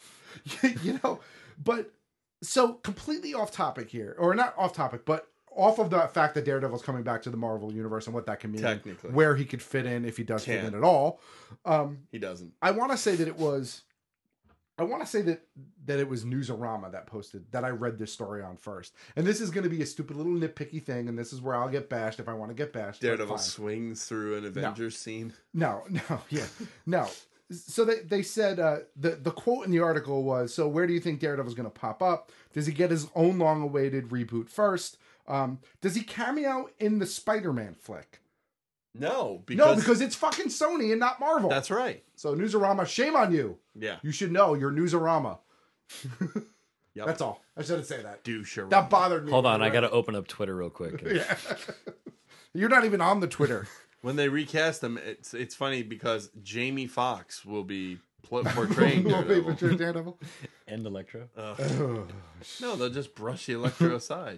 But so completely off topic here, or not off topic, but off of the fact that Daredevil's coming back to the Marvel universe and what that can mean, Technically. where he could fit in if he does fit in at all. He doesn't. I want to say that it was. I want to say that it was Newsarama that posted that I read this story on first, and this is going to be a stupid little nitpicky thing, and this is where I'll get bashed if I want to get bashed. but Daredevil fine. swings through an Avengers scene. No. So they said the quote in the article was, so where do you think Daredevil's going to pop up? Does he get his own long-awaited reboot first? Does he cameo in the Spider-Man flick? No, because it's fucking Sony and not Marvel. That's right. So Newsarama, shame on you. Yeah. You should know you're Newsarama. Yep. That's all. I shouldn't say that. Doucherama. That bothered me. Hold on, I got to open up Twitter real quick. Yeah. You're not even on the Twitter. When they recast him, it's funny because Jamie Foxx will be portraying Daredevil. And Electro. No, they'll just brush the Electro aside.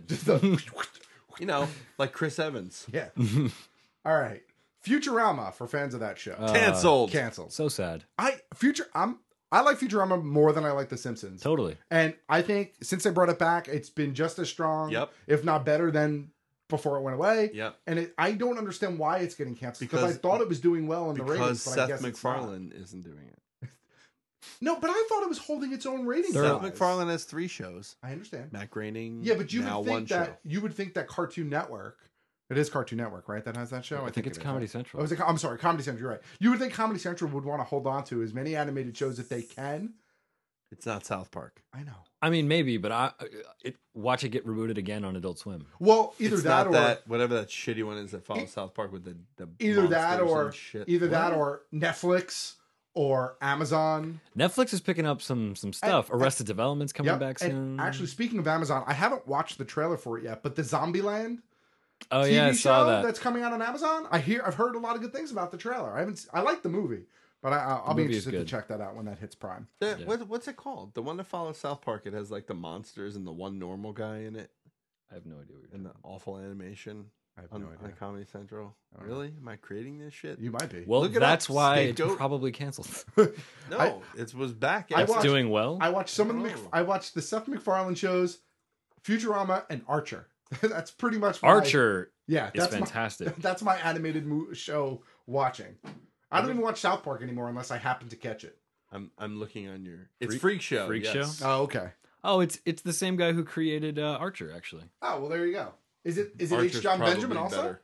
Like Chris Evans. Yeah. All right. Futurama for fans of that show. Canceled. So sad. I like Futurama more than I like The Simpsons. Totally. And I think since they brought it back, it's been just as strong, if not better than before it went away. Yep. And I don't understand why it's getting canceled because I thought it was doing well in the ratings. Because but I Seth guess it's not. MacFarlane isn't doing it. No, but I thought it was holding its own ratings. Seth MacFarlane has 3 shows. I understand. Matt Groening. Yeah, but you now would think one that show. you would think that Cartoon Network. It is Cartoon Network, right? That has that show. I think it's it is, Comedy right? Central. Oh, I'm sorry, Comedy Central. You're right. You would think Comedy Central would want to hold on to as many animated shows that they can. It's not South Park. I know. I mean, maybe, but watch it get rebooted again on Adult Swim. Well, either It's that not or that whatever that shitty one is that follows South Park with the either that monsters or and shit. that What? or Netflix or Amazon. Netflix is picking up some stuff. Arrested Development's coming Yep, back and soon. actually, speaking of Amazon, I haven't watched the trailer for it yet, but the Zombieland oh TV yeah, I saw show that. that's coming out on Amazon. I've heard a lot of good things about the trailer. I like the movie, but I'll be movie is interested to good. check that out when that hits Prime. What's it called? The one that follows South Park. It has like the monsters and the one normal guy in it. I have no idea. What And the awful animation. I have on, no idea. on Comedy Central. Really? Am I creating this shit? You might be. Well, Look it that's up, why it's Scapegoat. probably canceled. No, it was back. I It's watched- doing well. I watched some of the I watched the Seth MacFarlane shows, Futurama, and Archer. That's pretty much my, Archer Yeah, is that's fantastic. That's my animated show watching. I don't even watch South Park anymore unless I happen to catch it. I'm looking on your. It's Freak Show. Freak yes. Show? Oh, okay. Oh, it's the same guy who created Archer, actually. Oh, well, there you go. Is it H. Archer's John probably Benjamin also? better.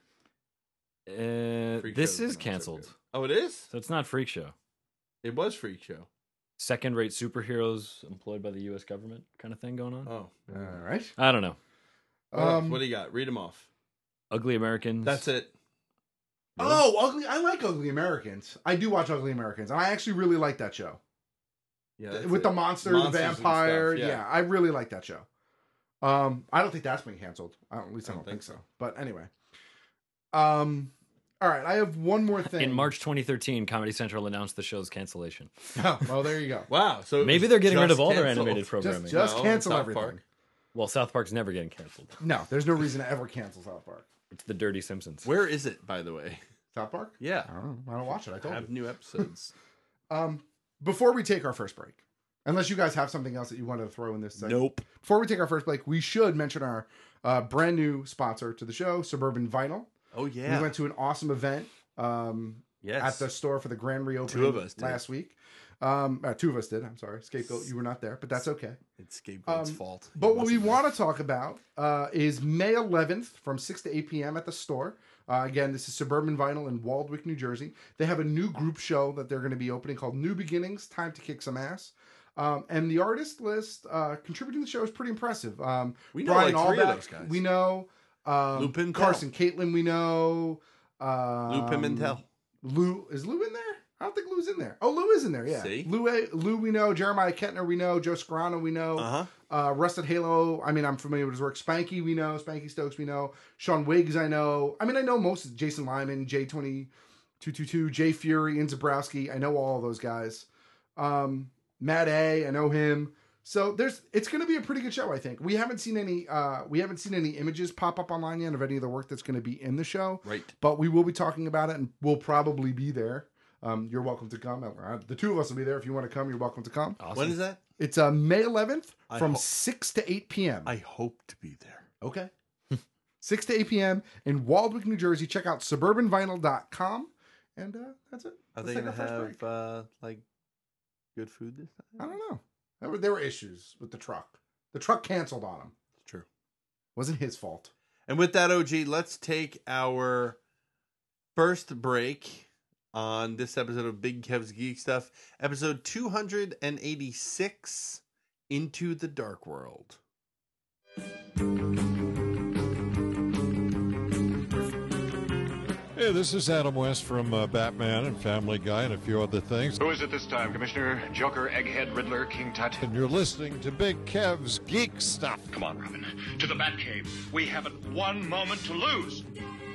Freak This Show's is not so canceled. good. Oh, it is? So it's not Freak Show. It was Freak Show. Second-rate superheroes employed by the U.S. government kind of thing going on. Oh. All right. I don't know. What do you got? Read them off. Ugly Americans. That's it. Oh, Ugly. I like Ugly Americans. I do watch Ugly Americans, and I actually really like that show. Yeah, With the monster, the Monsters and vampire. stuff, Yeah, I really like that show. I don't think that's been canceled. At least I don't think so. But anyway. All right, I have one more thing. In March 2013, Comedy Central announced the show's cancellation. Oh, well, there you go. Wow. So Maybe they're getting rid just of all their canceled. animated programming. Just No, cancel South everything. Park. Well, South Park's never getting canceled. No, there's no reason to ever cancel South Park. It's the Dirty Simpsons. Where is it, by the way? South Park? Yeah. I don't know. I don't watch it. I told Have new episodes. you. Before we take our first break, unless you guys have something else that you wanted to throw in this segment. Nope. Before we take our first break, we should mention our brand new sponsor to the show, Suburban Vinyl. Oh, yeah. We went to an awesome event Yes. at the store for the grand reopening Two of us did. last week. Two of us did. I'm sorry. Scapegoat, you were not there, but that's okay. It's Scapegoat's fault. He But what we wasn't want to talk about is May 11th from 6 to 8 p.m. at the store. Again, this is Suburban Vinyl in Waldwick, New Jersey. They have a new group show that they're going to be opening called New Beginnings, Time to Kick Some Ass. And the artist list contributing to the show is pretty impressive. We know Brian like 3 of Albeck, those guys. we know. Lupin Carson Caitlin, we know. Lou Pimentel. Lou is Lou in there? I don't think Lou's in there. Oh, Lou is in there. Yeah. See? Lou we know. Jeremiah Kettner we know. Joe Scarano we know. Rusted Halo. I mean, I'm familiar with his work. Spanky we know. Spanky Stokes we know. Sean Wiggs I know. I mean, I know most of Jason Lyman, J222, Jay Fury, Ian Zabrowski. I know all of those guys. Matt A. I know him. So it's going to be a pretty good show. I think we haven't seen any images pop up online yet of any of the work that's going to be in the show. Right. But we will be talking about it, and we'll probably be there. You're welcome to come. The two of us will be there. If you want to come, you're welcome to come. Awesome. When is that? It's May 11th from 6 to 8 p.m. I hope to be there. Okay. 6 to 8 p.m. in Waldwick, New Jersey. Check out suburbanvinyl.com. And that's it. Are they going to have like good food this time? I don't know. There were issues with the truck. The truck canceled on him. It's true. Wasn't his fault. And with that, OG, let's take our first break on this episode of Big Kev's Geek Stuff, episode 286, Into the Dark World. Hey, this is Adam West from Batman and Family Guy and a few other things. Who is it this time, Commissioner? Joker, Egghead, Riddler, King Tut? And you're listening to Big Kev's Geek Stuff. Come on, Robin. To the Batcave. We haven't one moment to lose.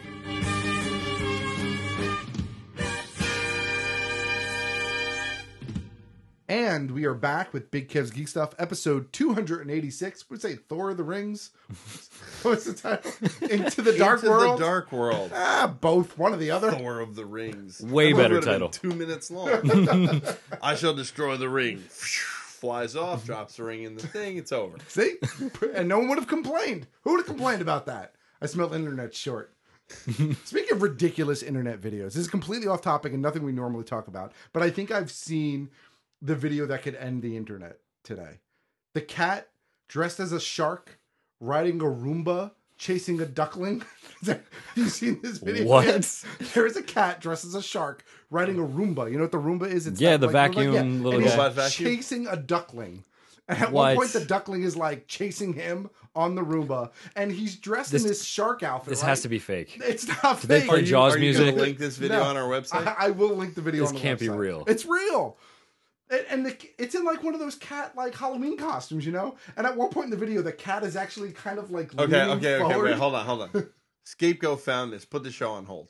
And we are back with Big Kev's Geek Stuff, episode 286. Would say Thor of the Rings. What's the title? Into the Dark World. Into the Dark World. Both. One or the other. Thor of the Rings. Way better title. 2 minutes long. I shall destroy the ring. Flies off, drops the ring in the thing. It's over. See? And no one would have complained. Who would have complained about that? I smell internet short. Speaking of ridiculous internet videos, this is completely off topic and nothing we normally talk about, but I think I've seen the video that could end the internet today. The cat dressed as a shark riding a Roomba chasing a duckling. Have you seen this video? What? Yes. There is a cat dressed as a shark riding a Roomba. You know what the Roomba is? It's the like, vacuum little and guy. he's chasing a duckling. And at one point, the duckling is like chasing him on the Roomba, and he's dressed in this shark outfit. This has to be fake. It's not Do fake. they play Jaws Are you music? going to link this video on our website? I will link the video on the website. This can't be real. It's real. And it's in like one of those cat like Halloween costumes, you know. And at one point in the video, the cat is actually kind of like leaning forward. Wait, hold on. Scapegoat found this. Put the show on hold.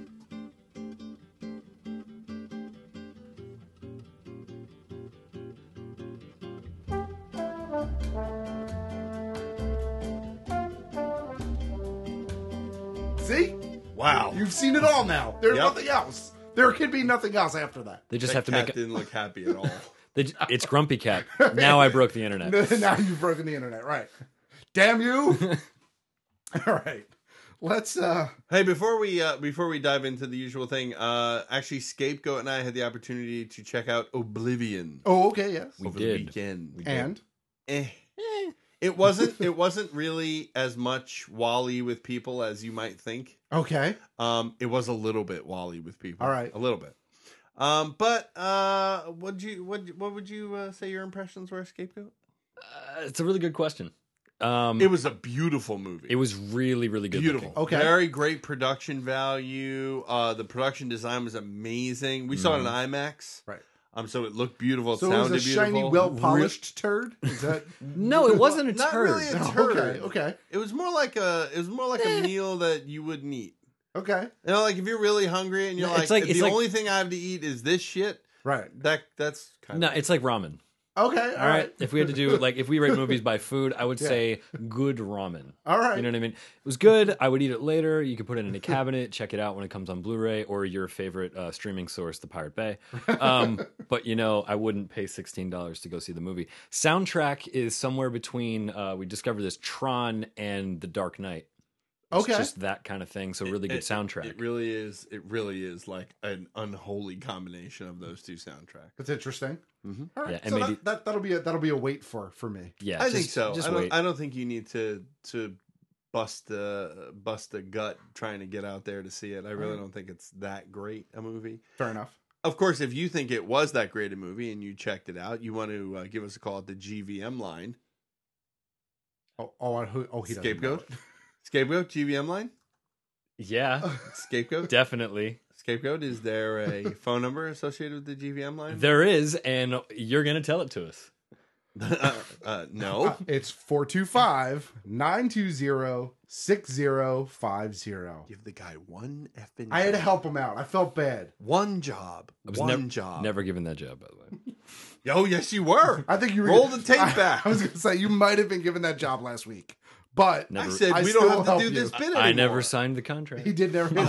See? Wow. You've seen it all now. There's nothing else. There can be nothing else after that. They just That have to cat make it. didn't look happy at all. It's Grumpy Cat. Now I broke the internet. Now you've broken the internet, right? Damn you! All right, let's. Hey, before we dive into the usual thing, actually, Scapegoat and I had the opportunity to check out Oblivion. Oh, okay, yes. Over did. the weekend. And it wasn't really as much Wall-E with people as you might think. Okay. It was a little bit Wall-E with people. All right. A little bit. But what would you say your impressions were, Scapegoat? It's a really good question. It was a beautiful movie. It was really, really good. Beautiful. looking. Okay. Very great production value. The production design was amazing. We saw it in IMAX. Right. So it looked beautiful. It So it sounded was a beautiful. shiny, well-polished turd. Is that? No, it wasn't a Not turd. really a No, turd. okay. It was more like a meal that you wouldn't eat. Okay. You know, like if you're really hungry and you're No, like, it's like- the it's like- only thing I have to eat is this shit. Right. That's kind No, of it's like ramen. Okay. All right. If we had to do if we rate movies by food, I would Yeah. say good ramen. All right. You know what I mean? It was good. I would eat it later. You could put it in a cabinet, check it out when it comes on Blu-ray or your favorite streaming source, the Pirate Bay. But I wouldn't pay $16 to go see the movie. Soundtrack is somewhere between we discovered this Tron and The Dark Knight. It's Okay. just that kind of thing. So really good soundtrack. It really is. It really is like an unholy combination of those two soundtracks. That's interesting. Mm-hmm. All right. Yeah, and so maybe- that'll be a wait for me. Yeah, I think so. Just I wait. don't think you need to bust the gut trying to get out there to see it. I really don't think it's that great a movie. Fair enough. Of course, if you think it was that great a movie and you checked it out, you want to give us a call at the GVM line. He doesn't know Scapegoat? it. Scapegoat, GVM line? Yeah, Scapegoat? definitely. Scapegoat, is there a phone number associated with the GVM line? There is, and you're going to tell it to us. No. It's 425-920-6050. Give the guy one effing I had to job. help him out. I felt bad. One job. I was One job. never given that job, by the way. Oh, yes, you were. I think you were Roll the tape back. I was going to say, you might have been given that job last week. But Never- I said we still don't have to help do you. this bit anymore. I never signed the contract. He did never.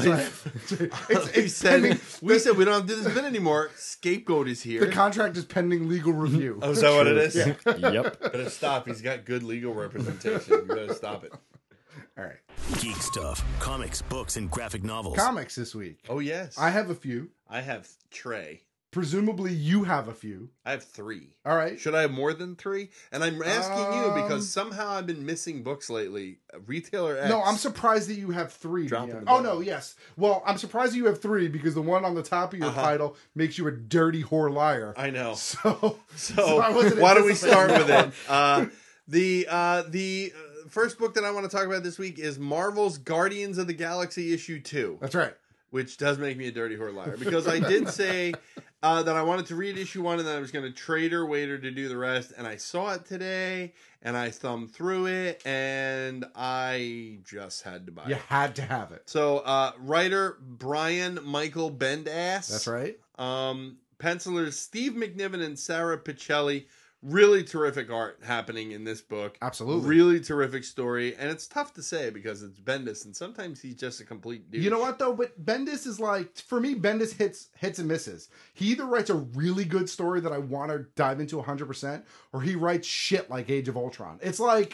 We said we said we don't have to do this bit anymore. Scapegoat is here. The contract is pending legal review. Oh, is that what it is? Yeah. Yep. Better stop. He's got good legal representation. You better stop it. All right. Geek stuff, comics, books, and graphic novels. Comics this week. Oh, yes. I have a few. I have Trey. Presumably you have a few. I have 3. All right. Should I have more than 3? And I'm asking you because somehow I've been missing books lately. Retailer X. No, I'm surprised that you have 3. Dropping Deanna. the Oh, ball. no, yes. Well, I'm surprised that you have 3 because the one on the top of your title makes you a dirty whore liar. I know. So So I wasn't why don't we anticipating start with that. it? The first book that I want to talk about this week is Marvel's Guardians of the Galaxy issue 2. That's right. Which does make me a dirty whore liar because I did say that I wanted to read issue 1 and then I was going to trade her waiter to do the rest. And I saw it today and I thumbed through it and I just had to buy You it. had to have it. So writer Brian Michael Bendass. That's right. Pencilers Steve McNiven and Sarah Pichelli. Really terrific art happening in this book. Absolutely. Really terrific story. And it's tough to say because it's Bendis and sometimes he's just a complete douche. You know what though? But Bendis is like, for me, Bendis hits and misses. He either writes a really good story that I want to dive into 100%, or he writes shit like Age of Ultron. It's like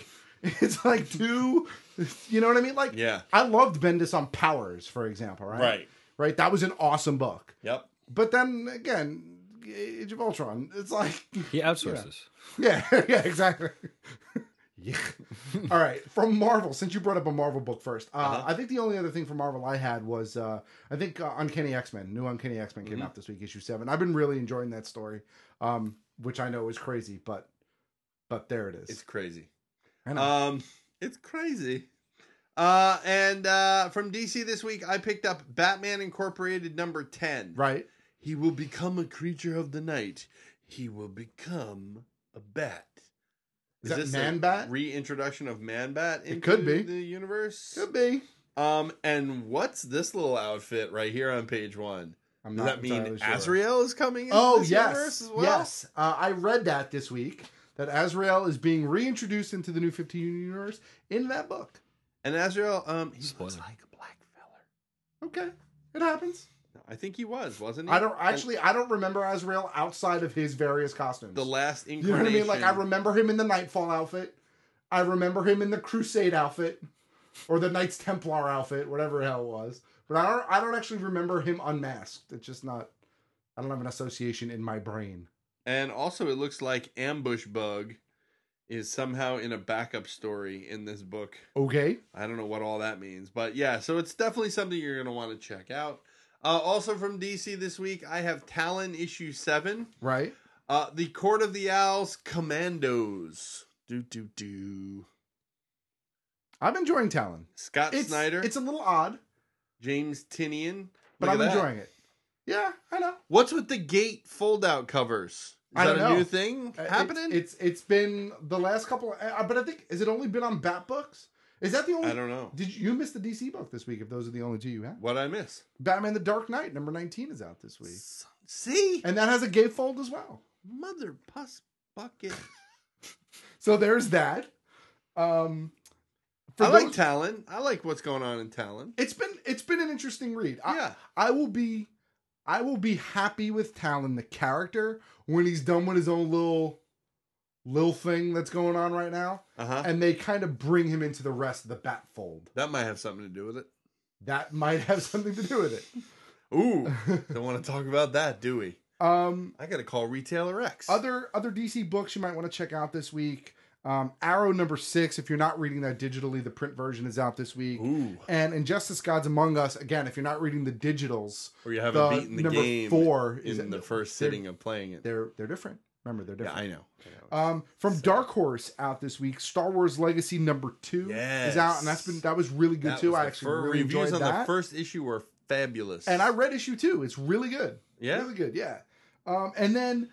two, you know what I mean? Like, yeah. I loved Bendis on Powers, for example, right? Right. That was an awesome book. Yep. But then again, Age of Ultron, it's like He outsources. Yeah, exactly. Yeah. All right, from Marvel. Since you brought up a Marvel book first, I think the only other thing from Marvel I had was I think Uncanny X-Men. New Uncanny X-Men came out this week, issue 7. I've been really enjoying that story, which I know is crazy, but there it is. It's crazy. I know. It's crazy. And from DC this week, I picked up Batman Incorporated number 10. Right. He will become a creature of the night. He will become a bat. Is that this Man-Bat? a reintroduction of Man-Bat into could be. the universe? Could be. And what's this little outfit right here on page 1? I'm Does not that mean entirely sure. Azrael is coming into Oh, this yes. universe as well? Yes. I read that this week, that Azrael is being reintroduced into the New 52 universe in that book. And Azrael, he looks like a black feller. Okay. It happens. I think he was, wasn't he? I don't remember Azrael outside of his various costumes. The last You know incarnation. what I mean? Like, I remember him in the Nightfall outfit. I remember him in the Crusade outfit. Or the Knights Templar outfit, whatever the hell it was. But I don't actually remember him unmasked. It's just not... I don't have an association in my brain. And also, it looks like Ambush Bug is somehow in a backup story in this book. Okay. I don't know what all that means. But yeah, so it's definitely something you're going to want to check out. Also from DC this week, I have Talon issue 7. Right. The Court of the Owls Commandos. I'm enjoying Talon. Scott Snyder. It's a little odd. James Tinian. But Look I'm at that. enjoying it. Yeah, I know. What's with the gate fold-out covers? Is I that don't a know. new thing happening? It's been the last couple of, but I think, has it only been on Bat Books? Is that the only? I don't know. Did you miss the DC book this week? If those are the only two you have, What'd I miss? Batman: The Dark Knight number 19 is out this week. See, and that has a gatefold as well. Mother puss bucket. So there's that. I like Talon. I like what's going on in Talon. It's been an interesting read. Yeah. I will be happy with Talon, the character, when he's done with his own little thing that's going on right now. And they kind of bring him into the rest of the Bat fold. That might have something to do with it. That might have something to do with it. Ooh, don't want to talk about that, do we? I got to call Retailer X. Other DC books you might want to check out this week. Arrow number 6, if you're not reading that digitally, the print version is out this week. Ooh. And Injustice Gods Among Us, again, if you're not reading the digitals, or you haven't beaten the number game 4 is in the first sitting of playing it. They're different. Remember, they're different. Yeah, I know. From Dark Horse out this week, Star Wars Legacy #2 is out, and that was really good too. I actually really enjoyed that. Reviews on the first issue were fabulous, and I read issue 2. It's really good. Yeah, really good. Yeah. And then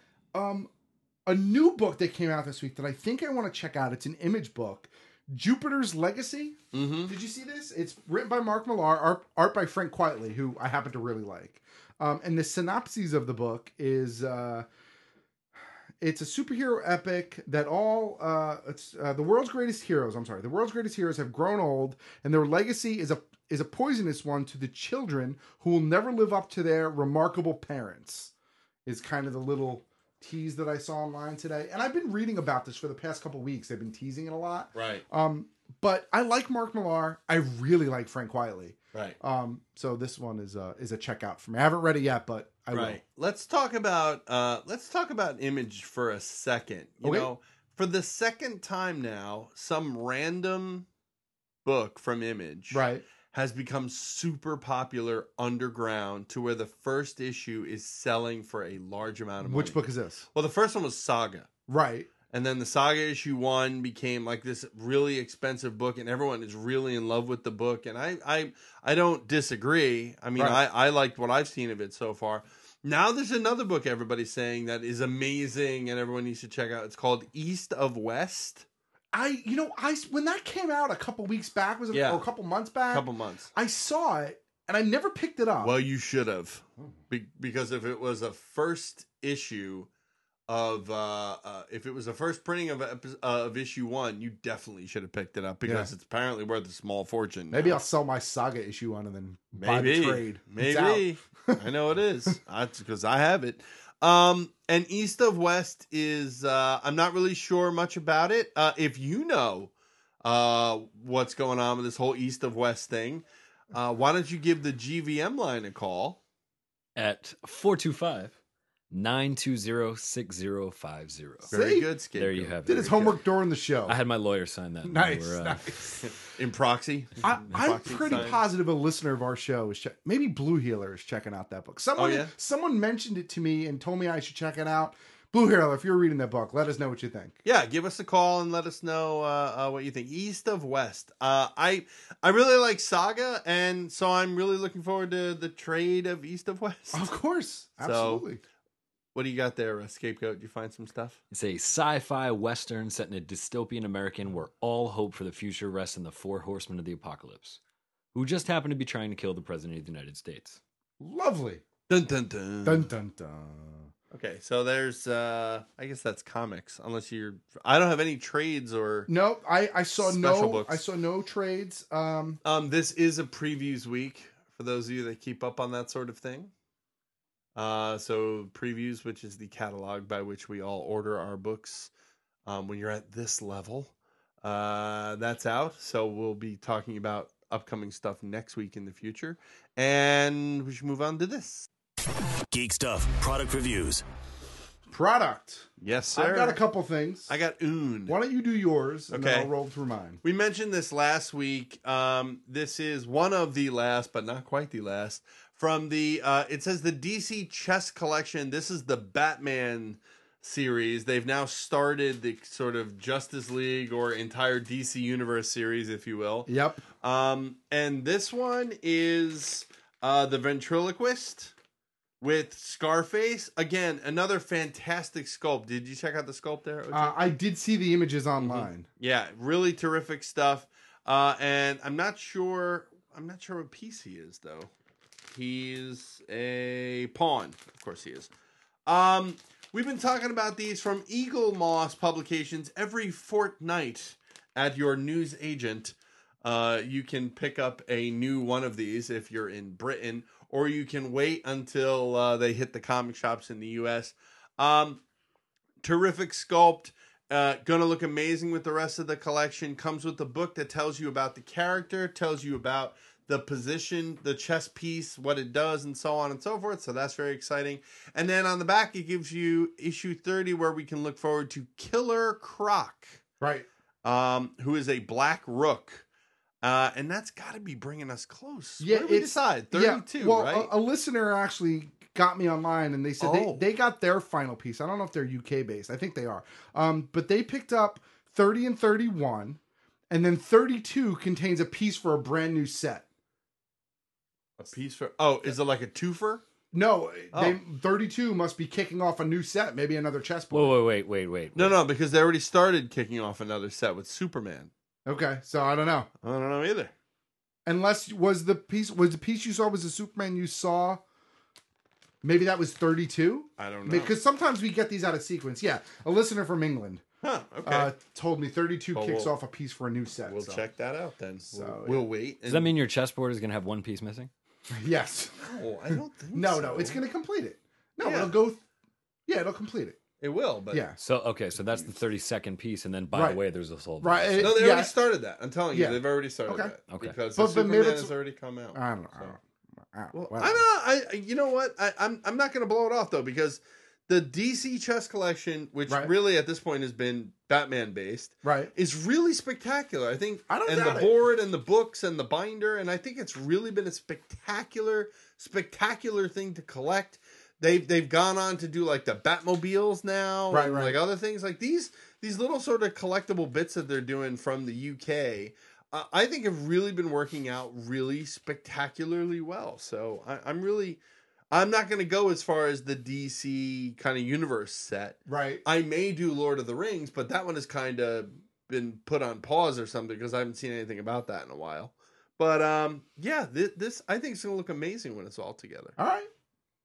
a new book that came out this week that I think I want to check out. It's an Image book, Jupiter's Legacy. Mm-hmm. Did you see this? It's written by Mark Millar, art by Frank Quietly, who I happen to really like. And the synopsis of the book is it's a superhero epic that the world's greatest heroes. I'm sorry, the world's greatest heroes have grown old, and their legacy is a poisonous one to the children who will never live up to their remarkable parents. Is kind of the little tease that I saw online today, and I've been reading about this for the past couple weeks. They've been teasing it a lot, right? But I like Mark Millar. I really like Frank Quietly, right? So this one is a checkout for me. I haven't read it yet, but I will. Let's talk about Image for a second. You know, for the second time now, some random book from Image, has become super popular underground to where the first issue is selling for a large amount of money. Which book is this? Well, the first one was Saga. Right. And then the Saga issue 1 became like this really expensive book, and everyone is really in love with the book. And I don't disagree. I mean, I liked what I've seen of it so far. Now there's another book everybody's saying that is amazing and everyone needs to check out. It's called East of West. When that came out a couple weeks back, or a couple months back? Couple months. I saw it, and I never picked it up. Well, you should have. Because if it was a first issue of, if it was a first printing of issue 1, you definitely should have picked it up because it's apparently worth a small fortune now. Maybe I'll sell my Saga issue 1 and then buy the trade. Maybe. I know it is. That's because I have it. And East of West is, I'm not really sure much about it. If you know, what's going on with this whole East of West thing, why don't you give the GVM line a call at 425-920-6050. Very good, Scapegoat. There you have it. Did his homework during the show. I had my lawyer sign that. Nice. In proxy. I'm pretty positive a listener of our show is maybe Blue Healer is checking out that book. Someone mentioned it to me and told me I should check it out. Blue Healer, if you're reading that book, let us know what you think. Yeah, give us a call and let us know what you think. East of West. I really like Saga, and so I'm really looking forward to the trade of East of West. Of course. Absolutely. So, what do you got there, Scapegoat? Did you find some stuff? It's a sci-fi western set in a dystopian American where all hope for the future rests in the 4 horsemen of the apocalypse, who just happen to be trying to kill the President of the United States. Lovely. Dun, dun, dun. Dun, dun, dun. Okay, so there's, I guess that's comics, unless I don't have any trades or no. I saw special books. I saw no trades. This is a previews week for those of you that keep up on that sort of thing. So previews, which is the catalog by which we all order our books. When you're at this level, that's out. So we'll be talking about upcoming stuff next week in the future, and we should move on to this. Geek Stuff product reviews. Product. Yes, sir. I've got a couple things. I got Oon. Why don't you do yours, and then I'll roll through mine. We mentioned this last week. This is one of the last, but not quite the last, from the, it says the DC Chess Collection. This is the Batman series. They've now started the sort of Justice League or entire DC Universe series, if you will. Yep. And this one is the Ventriloquist with Scarface. Again, another fantastic sculpt. Did you check out the sculpt there, OG? I did see the images online. Mm-hmm. Yeah, really terrific stuff. And I'm not sure what piece he is, though. He's a pawn. Of course he is. We've been talking about these from Eagle Moss Publications every fortnight at your news agent. You can pick up a new one of these if you're in Britain, or you can wait until they hit the comic shops in the U.S. Terrific sculpt. Gonna look amazing with the rest of the collection. Comes with a book that tells you about the character, tells you about the position, the chess piece, what it does, and so on and so forth. So that's very exciting. And then on the back, it gives you issue 30, where we can look forward to Killer Croc. Right. Who is a black rook. And that's got to be bringing us close. Yeah, what did we decide? 32, well, right? a listener actually got me online and they said they got their final piece. I don't know if they're UK based. I think they are. But they picked up 30 and 31, and then 32 contains a piece for a brand new set. A piece for is it like a twofer? No, 32 must be kicking off a new set, maybe another chessboard. Whoa, wait. No, because they already started kicking off another set with Superman. Okay, so I don't know. I don't know either. Unless was the piece you saw was the Superman you saw? Maybe that was 32. I don't know, because sometimes we get these out of sequence. Yeah, a listener from England. Okay. Told me 32 kicks off a piece for a new set. We'll check that out then. So, we'll wait. Does that mean your chessboard is going to have one piece missing? Yes. No, I don't think no, so. No, it's going to complete it. No, Yeah. it'll go. It'll complete it. It will, but yeah. So that's the 32nd piece, and then by the way, there's this whole right. No, they already started that. I'm telling you, Yeah. they've already started Okay. that. Okay. Because But the maybe Superman it's- has already come out. I don't know. Well, Well, I you know what? I'm not going to blow it off though, because the DC chess collection, which really at this point has been Batman based, right, is really spectacular. I think, I don't and doubt the it. board and the books and the binder, and I think it's really been a spectacular thing to collect. They've gone on to do like the Batmobiles now, Right, and right. like other things like these little sort of collectible bits that they're doing from the UK. I think have really been working out really spectacularly well. So I'm not going to go as far as the DC kind of universe set. Right. I may do Lord of the Rings, but that one has kind of been put on pause or something because I haven't seen anything about that in a while. But yeah, this I think it's going to look amazing when it's all together. All right.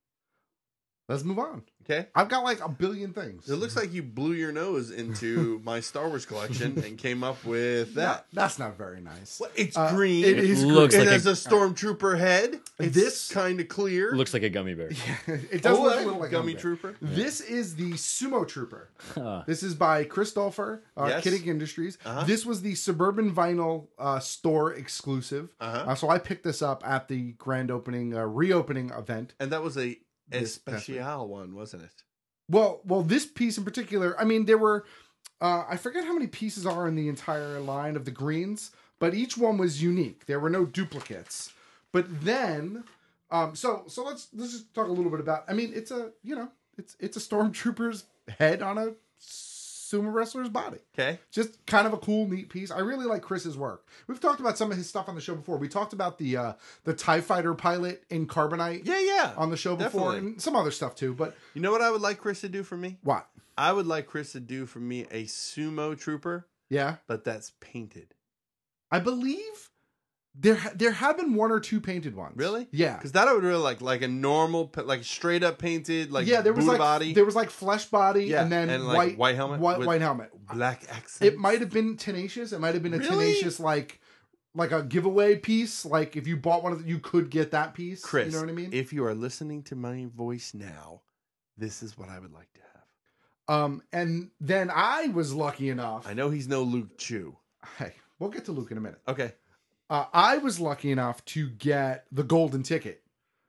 Let's move on. Okay. I've got like a billion things. It looks like you blew your nose into my Star Wars collection and came up with that. That's not very nice. Well, it's green. It is looks It like has a stormtrooper head. It's This- kind of clear. Looks like a gummy bear. It does look a little like Gummy Gumby. Trooper. This is the Sumo Trooper. Huh. This is by Chris Dolfer, Yes. Kiddick Industries. Uh-huh. This was the Suburban Vinyl store exclusive. Uh-huh. So I picked this up at the grand opening, reopening event. And that was a This past special one, wasn't it? Well, this piece in particular, I mean, there were, I forget how many pieces are in the entire line of the greens, but each one was unique. There were no duplicates. But then, so let's just talk a little bit about, I mean, it's a stormtrooper's head on a sumo wrestler's body. Okay. Just kind of a cool, neat piece. I really like Chris's work. We've talked about some of his stuff on the show before. We talked about the TIE Fighter pilot in Carbonite. Yeah. On the show before, Definitely. and some other stuff too. But You know what I would like Chris to do for me? what? I would like Chris to do for me a sumo trooper, Yeah. but that's painted. I believe there have been one or two painted ones. Really? Yeah. Because that I would really like a normal, like straight up painted, like Yeah, there was Buddha like body, there was like flesh body Yeah, and then and, like, white helmet with white helmet. black accents. It might have been Tenacious. It might have been a Really? Tenacious like a giveaway piece. Like if you bought one of you could get that piece. Chris, you know what I mean? if you are listening to my voice now, this is what I would like to have. And then I was lucky enough. I know he's no Luke Chew. Hey, we'll get to Luke in a minute. Okay. I was lucky enough to get the golden ticket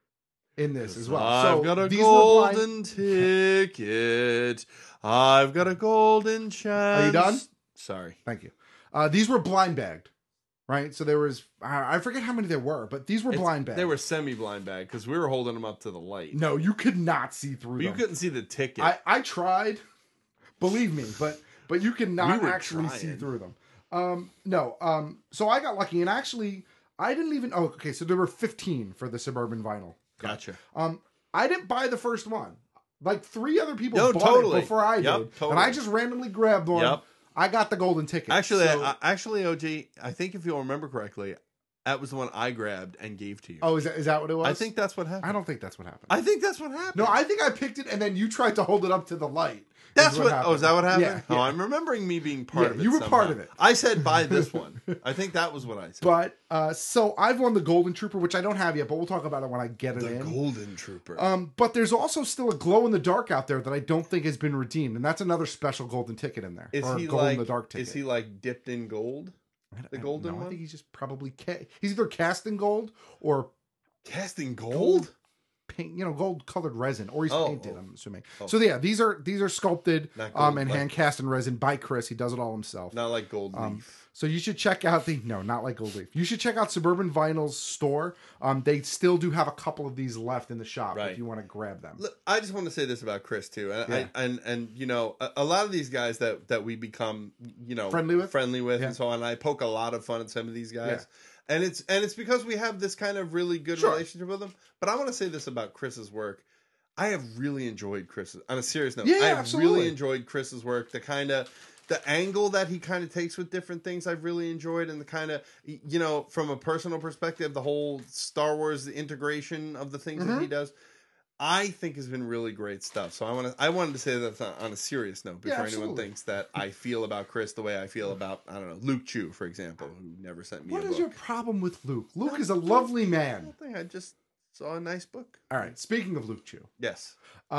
in this as well. I've got a these were blind- golden ticket. I've got a golden chance. Are you done? Sorry. Thank you. These were blind bagged, right? So there was, I forget how many there were, but these were blind bagged. They were semi-blind bag because we were holding them up to the light. No, you could not see through But you them. couldn't see the ticket. I tried, believe me, but you could not We were actually see trying. through them. So I got lucky, and actually, I didn't even. Oh, okay. So there were 15 for the Suburban Vinyl. Gotcha. I didn't buy the first one. Like 3 other people No, bought totally. it before I Yep, did, totally. and I just randomly grabbed one. Yep. I got the golden ticket. Actually, So- actually, OG, I think if you'll remember correctly, that was the one I grabbed and gave to you. oh, is that what it was? I think that's what happened. I don't think that's what happened. I think that's what happened. No, I think I picked it, and then you tried to hold it up to the light. That's is what. happened. Oh, is that what happened? Yeah, Oh, yeah. I'm remembering me being part Yeah, of it. you were part somehow. of it. I said buy this one. I think that was what I said. But so I've won the Golden Trooper, which I don't have yet, but we'll talk about it when I get it The in. Golden Trooper. But there's also still a glow in the dark out there that I don't think has been redeemed, and that's another special golden ticket in there. Is or he glow like? in the dark ticket. Is he like dipped in gold? The golden no, one. I think he's just probably he's either cast in gold or Casting gold. paint, gold colored resin, or he's painted. I'm assuming. Oh. So yeah, these are sculpted Not gold, and like- hand cast in resin by Chris. He does it all himself. Not like gold leaf. So you should check out not like Gold Leaf. You should check out Suburban Vinyl's store. They still do have a couple of these left in the shop if you want to grab them. Look, I just want to say this about Chris too, Yeah. and a lot of these guys that we become friendly with, and so on. I poke a lot of fun at some of these guys, and it's because we have this kind of really good relationship with them. But I want to say this about Chris's work. I have really enjoyed Chris's. On a serious note, I have absolutely. really enjoyed Chris's work. The angle that he kind of takes with different things, I've really enjoyed, and the kind of, from a personal perspective, the whole Star Wars integration of the things that he does, I think has been really great stuff. So I wanted to say that on a serious note before anyone thinks that I feel about Chris the way I feel about, I don't know, Luke Chu, for example, who never sent me a book. What is your problem with Luke? Luke is a lovely man. Nothing. I just saw a nice book. All right. Speaking of Luke Chu. Yes.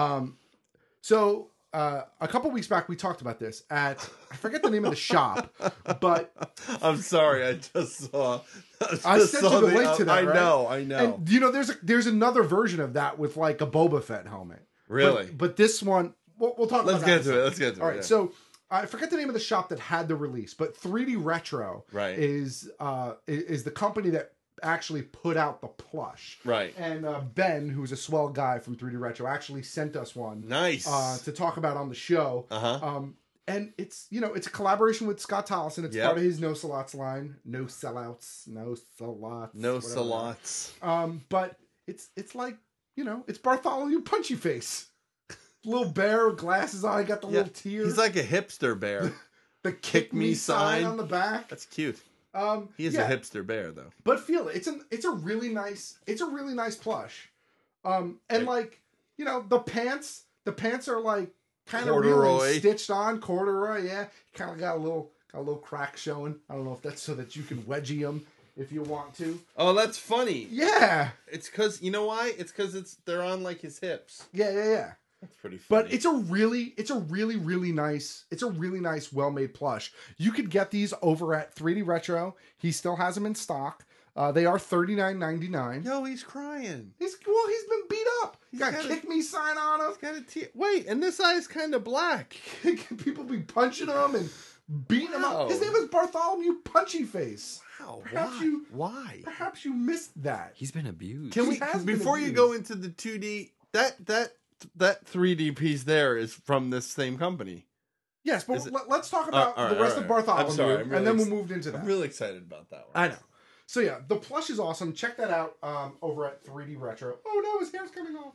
So a couple weeks back, we talked about this I forget the name of the shop, but I'm sorry, I just saw. I sent you the link to that. I right? know. And there's another version of that with like a Boba Fett helmet. Really? But this one, we'll talk. Let's about get that to it. Let's get to it. All right. Yeah. So I forget the name of the shop that had the release, but 3D Retro is the company that actually put out the plush. Right. And Ben, who's a swell guy from 3D Retro, actually sent us one. Nice. To talk about on the show. And it's a collaboration with Scott Tolleson. It's part of his No Sellouts line. No sellouts. No sellouts. No whatever. sellouts. But it's like, it's Bartholomew Punchy Face. Little bear with glasses on, got the little tears. He's like a hipster bear. The kick me sign on the back. That's cute. He is yeah. a hipster bear though. But feel it. It's a really nice plush. And like, the pants are like kind of really stitched on corduroy, yeah. Kind of got a little crack showing. I don't know if that's so that you can wedgie them if you want to. Oh, that's funny. Yeah. It's cuz you know why? It's cuz they're on like his hips. Yeah. That's pretty funny. But it's a really nice, well-made plush. You could get these over at 3D Retro. He still has them in stock. They are $39.99. Yo, he's crying. He's been beat up. He's got a kick me sign on him. He's got a wait, and this eye's kind of black. People be punching him and beating him up. His name is Bartholomew Punchy Face. Wow. Why? Perhaps you missed that. He's been abused. Can we before you go into the 2D that 3D piece there is from this same company. Yes, but let's talk about the rest of Bartholomew, I'm sorry, and then we'll move into that. I'm really excited about that one. I know. So yeah, the plush is awesome. Check that out over at 3D Retro. Oh no, his hair's coming off.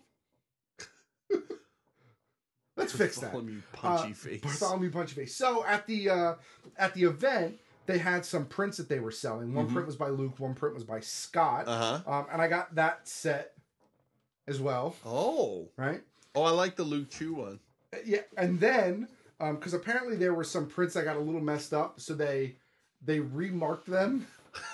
Let's fix that. Bartholomew Punchy Face. Bartholomew Punchy Face. So at the event, they had some prints that they were selling. One print was by Luke, one print was by Scott. And I got that set as well. Oh. Right? Oh, I like the Luke Chu one. Yeah, and then because apparently there were some prints that got a little messed up, so they remarked them.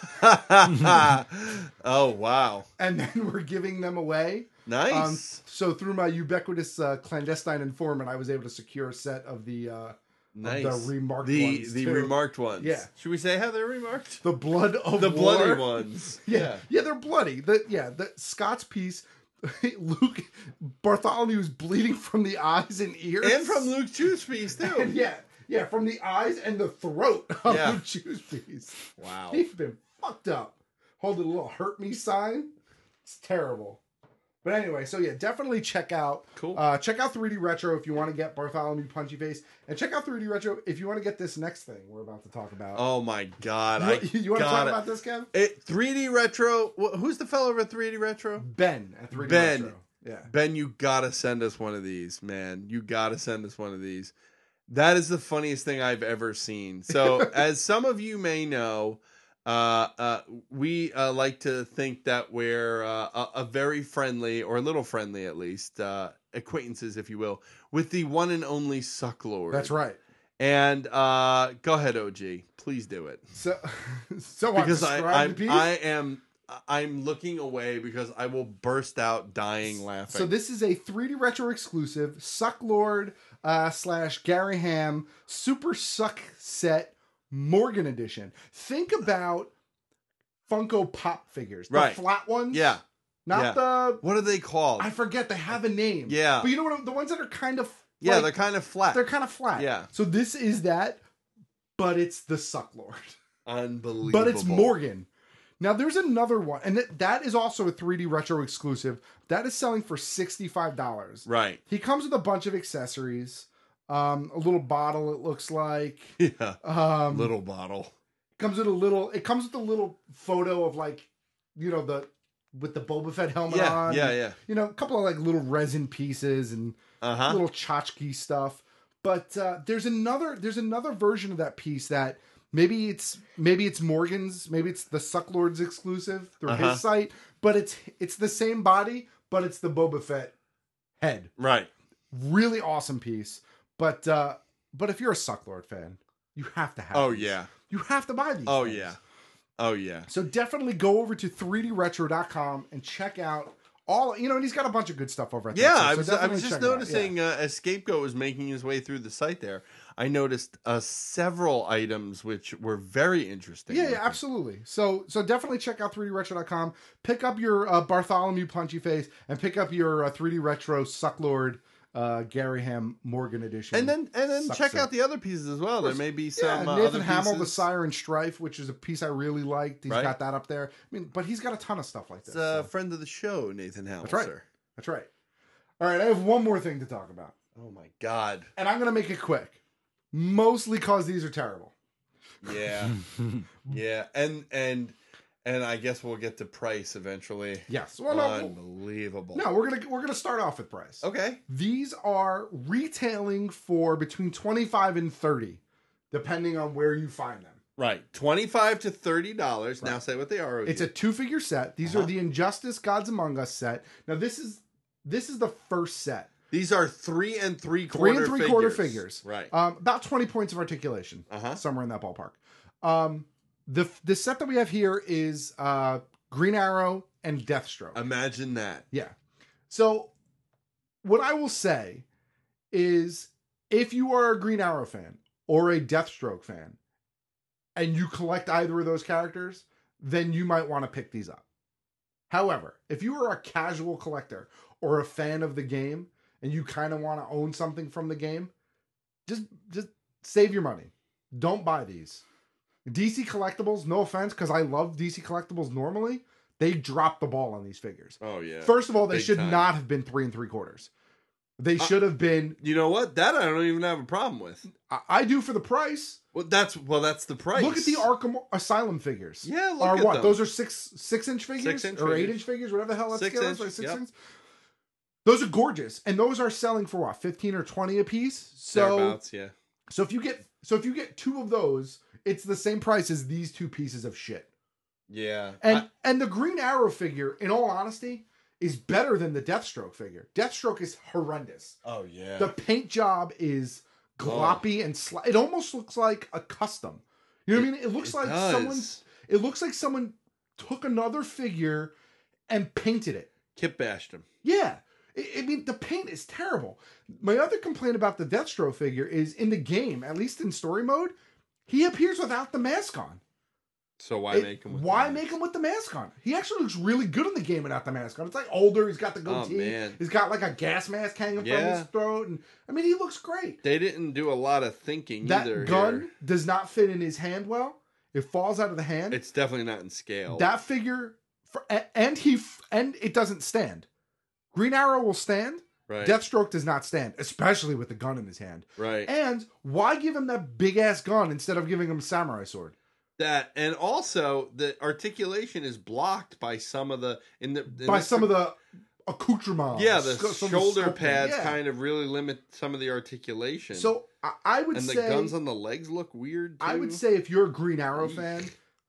Oh wow! And then we're giving them away. Nice. So through my ubiquitous clandestine informant, I was able to secure a set of the nice. of the remarked ones. The too. remarked ones. Yeah. Should we say how they're remarked? The blood of the war. bloody ones. Yeah, they're bloody. The Scott's piece. Luke Bartholomew's bleeding from the eyes and ears, and from Luke Chu's piece too. And yeah, from the eyes and the throat of Luke Chu's piece. Wow, he's been fucked up. Holding a little "hurt me" sign. It's terrible. But anyway, so yeah, definitely check out. Cool. Check out 3D Retro if you want to get Bartholomew Punchy Face, and check out 3D Retro if you want to get this next thing we're about to talk about. Oh my god! You want to talk about this, Kev? 3D Retro. Who's the fellow at 3D Retro? Ben at 3D Retro. Yeah, Ben, you gotta send us one of these, man. You gotta send us one of these. That is the funniest thing I've ever seen. So, as some of you may know, we like to think that we're a very friendly, or a little friendly at least, acquaintances, if you will, with the one and only Sucklord. That's right. And go ahead, OG, please do it. So because I'm looking away because I will burst out dying laughing. So this is a 3D Retro exclusive Sucklord / Gary Ham Super Suck Set Morgan edition. Think about Funko Pop figures, the flat ones. Yeah. Not the... What are they called? I forget. They have a name. Yeah. But you know what? The ones that are kind of... Yeah, they're kind of flat. They're kind of flat. Yeah. So this is that, but it's the Sucklord. Unbelievable. But it's Morgan. Now, there's another one, and that is also a 3D Retro exclusive. That is selling for $65. Right. He comes with a bunch of accessories. A little bottle, it looks like. Yeah. Little bottle. It comes with a little photo of, like, you know, with the Boba Fett helmet on. Yeah. You know, a couple of, like, little resin pieces and little tchotchke stuff. But there's another version of that piece that maybe it's Morgan's, maybe it's the Sucklord's exclusive through his site, but it's the same body, but it's the Boba Fett head. Right. Really awesome piece. But if you're a Sucklord fan, you have to have Oh these. yeah. You have to buy these. Oh things. yeah. Oh yeah. So definitely go over to 3dretro.com and check out all, you know, and he's got a bunch of good stuff over at Yeah, that I site, was so definitely just check it out. noticing as Scapegoat was making his way through the site there, I noticed several items which were very interesting. Yeah, absolutely. So definitely check out 3dretro.com. Pick up your Bartholomew Punchy Face and pick up your 3D Retro Sucklord Gary Ham Morgan edition. And then Suck check set. out the other pieces as well. There may be some Nathan other Hamill, the pieces. Siren Strife, which is a piece I really liked. He's Right. got that up there. I mean, but he's got a ton of stuff like this. It's a friend of the show, Nathan Hamill. That's right. Sir. That's right. All right, I have one more thing to talk about. Oh my God. And I'm going to make it quick. Mostly because these are terrible. Yeah. Yeah. And I guess we'll get to price eventually. Yes. Well, no, unbelievable. No, we're gonna start off with price. Okay. These are retailing for between 25 and 30, depending on where you find them. Right. $25 to $30. Now say what they are. It's a 2-figure set. These are the Injustice Gods Among Us set. Now this is the first set. These are 3 3/4 3 3/4 figures. Right. About 20 points of articulation. Somewhere in that ballpark. The set that we have here is Green Arrow and Deathstroke. Imagine that. Yeah. So what I will say is if you are a Green Arrow fan or a Deathstroke fan and you collect either of those characters, then you might want to pick these up. However, if you are a casual collector or a fan of the game and you kind of want to own something from the game, just save your money. Don't buy these. DC Collectibles, no offense, because I love DC Collectibles normally, they dropped the ball on these figures. Oh, yeah. First of all, they Big should time. not have been 3 3/4. They should have been. You know what? That I don't even have a problem with. I do for the price. Well, that's the price. Look at the Arkham Asylum figures. Yeah, look are at what? them. Those are 6-inch figures 6-inch or figures. 8-inch figures, whatever the hell that 6 scale inch, is. Like 6 yep. inch. Those are gorgeous, and those are selling for what, 15 or 20 a piece. So, Thereabouts, yeah. so if you get 2 of those, it's the same price as these 2 pieces of shit. Yeah. And the Green Arrow figure, in all honesty, is better than the Deathstroke figure. Deathstroke is horrendous. Oh yeah. The paint job is gloppy and it almost looks like a custom. You know what I mean? It looks like does. someone took another figure and painted it. Kip bashed him. Yeah. I mean, the paint is terrible. My other complaint about the Deathstroke figure is in the game, at least in story mode, he appears without the mask on. So why make him with make him with the mask on? He actually looks really good in the game without the mask on. It's like older. He's got the goatee. man. He's got like a gas mask hanging from his throat, and I mean, he looks great. They didn't do a lot of thinking That either. gun here. does not fit in his hand well. It falls out of the hand. It's definitely not in scale. That figure, and it doesn't stand. Green Arrow will stand. Right. Deathstroke does not stand, especially with the gun in his hand. Right. And why give him that big ass gun instead of giving him a samurai sword? That, and also the articulation is blocked by some of the some of the accoutrements. Yeah, the some of shoulder sculpting. pads Yeah. kind of really limit some of the articulation. So I would and say, the guns on the legs look weird too. I would say if you're a Green Arrow fan,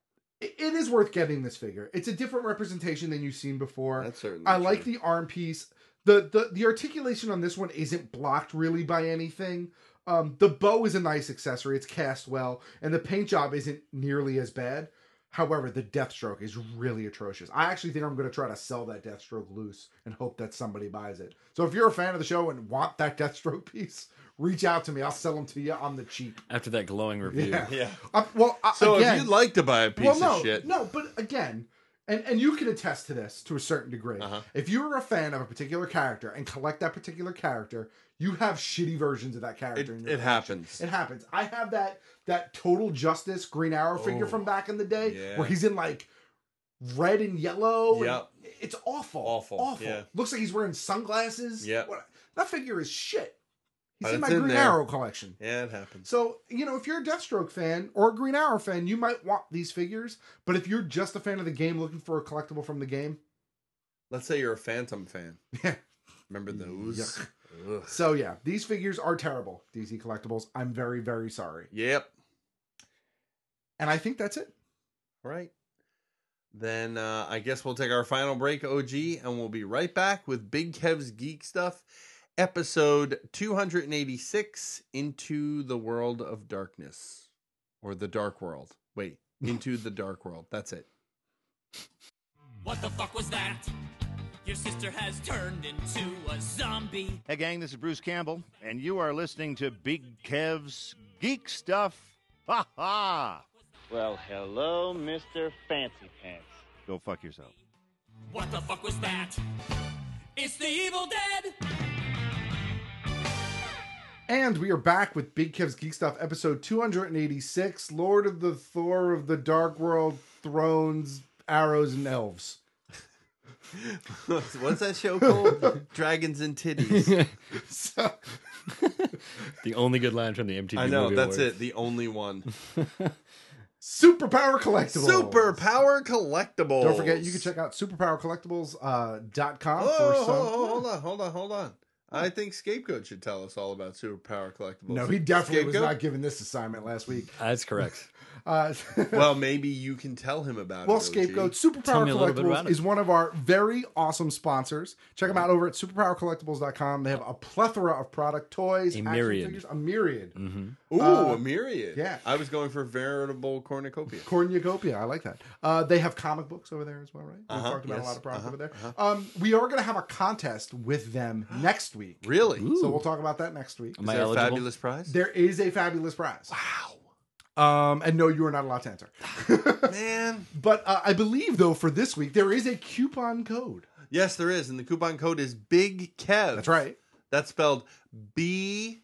it is worth getting this figure. It's a different representation than you've seen before. That's certainly I true. like the arm piece. The articulation on this one isn't blocked really by anything. The bow is a nice accessory. It's cast well, and the paint job isn't nearly as bad. However, the Deathstroke is really atrocious. I actually think I'm going to try to sell that Deathstroke loose and hope that somebody buys it. So if you're a fan of the show and want that Deathstroke piece, reach out to me. I'll sell them to you on the cheap. After that glowing review. Yeah. Yeah. So if you'd like to buy a piece of shit, no, but again, And you can attest to this to a certain degree. Uh-huh. If you're a fan of a particular character and collect that particular character, you have shitty versions of that character. in your It collection. happens. It happens. I have that Total Justice Green Arrow figure from back in the day, yeah. where he's in like red and yellow. and Yep. it's awful. Awful. Yeah. Looks like he's wearing sunglasses. Yep. That figure is shit. He's But in my it's in Green there. Arrow collection. Yeah, it happens. So, if you're a Deathstroke fan or a Green Arrow fan, you might want these figures. But if you're just a fan of the game looking for a collectible from the game. Let's say you're a Phantom fan. Yeah. Remember those? Ugh. So, yeah, these figures are terrible, DC Collectibles. I'm very, very sorry. Yep. And I think that's it. All right. Then I guess we'll take our final break, OG, and we'll be right back with Big Kev's Geek Stuff, episode 286, Into the World of Darkness. Or the Dark World. Wait, Into the Dark World. That's it. What the fuck was that? Your sister has turned into a zombie. Hey gang, this is Bruce Campbell, and you are listening to Big Kev's Geek Stuff. Ha ha! Well, hello, Mr. Fancy Pants. Go fuck yourself. What the fuck was that? It's the Evil Dead! And we are back with Big Kev's Geek Stuff, episode 286, Lord of the Thor of the Dark World, Thrones, Arrows, and Elves. What's that show called? Dragons and Titties. The only good line from the MTV I know, Movie that's Awards. it. The only one. Superpower Collectibles. Superpower Collectibles. Don't forget, you can check out superpowercollectibles.com for some... Hold on. I think Scapegoat should tell us all about Superpower Collectibles. No, he definitely was Scapegoat? not given this assignment last week. That's correct. Well, maybe you can tell him about Well, it. OG. Scapegoat, Tell Superpower me a little bit about Collectibles it. is one of our very awesome sponsors. Check them out over at superpowercollectibles.com. They have a plethora of product, toys, A action myriad. figures, a myriad. Ooh, a myriad. Yeah. I was going for veritable cornucopia. Cornucopia, I like that. They have comic books over there as well, right? We've talked about a lot of product over there. We are going to have a contest with them next week. Really? So we'll talk about that next week. Am I Is there a eligible? fabulous prize? There is a fabulous prize. Wow. And no, you are not allowed to enter. Man. But I believe, though, for this week, there is a coupon code. Yes, there is. And the coupon code is Big Kev. That's right. That's spelled BIG.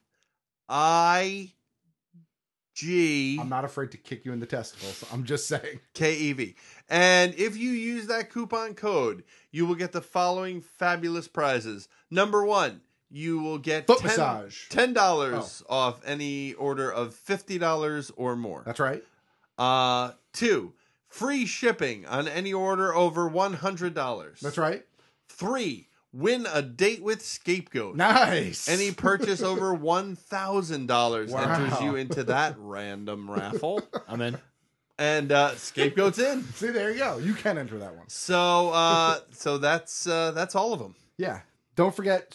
I'm not afraid to kick you in the testicles. I'm just saying. KEV. And if you use that coupon code, you will get the following fabulous prizes. Number one, you will get Foot massage. $10 off any order of $50 or more. That's right. 2, free shipping on any order over $100. That's right. 3, win a date with Scapegoat. Nice. Any purchase over $1,000 Wow. enters you into that random raffle. I'm in. And Scapegoat's in. See, there you go. You can enter that one. So that's all of them. Yeah. Don't forget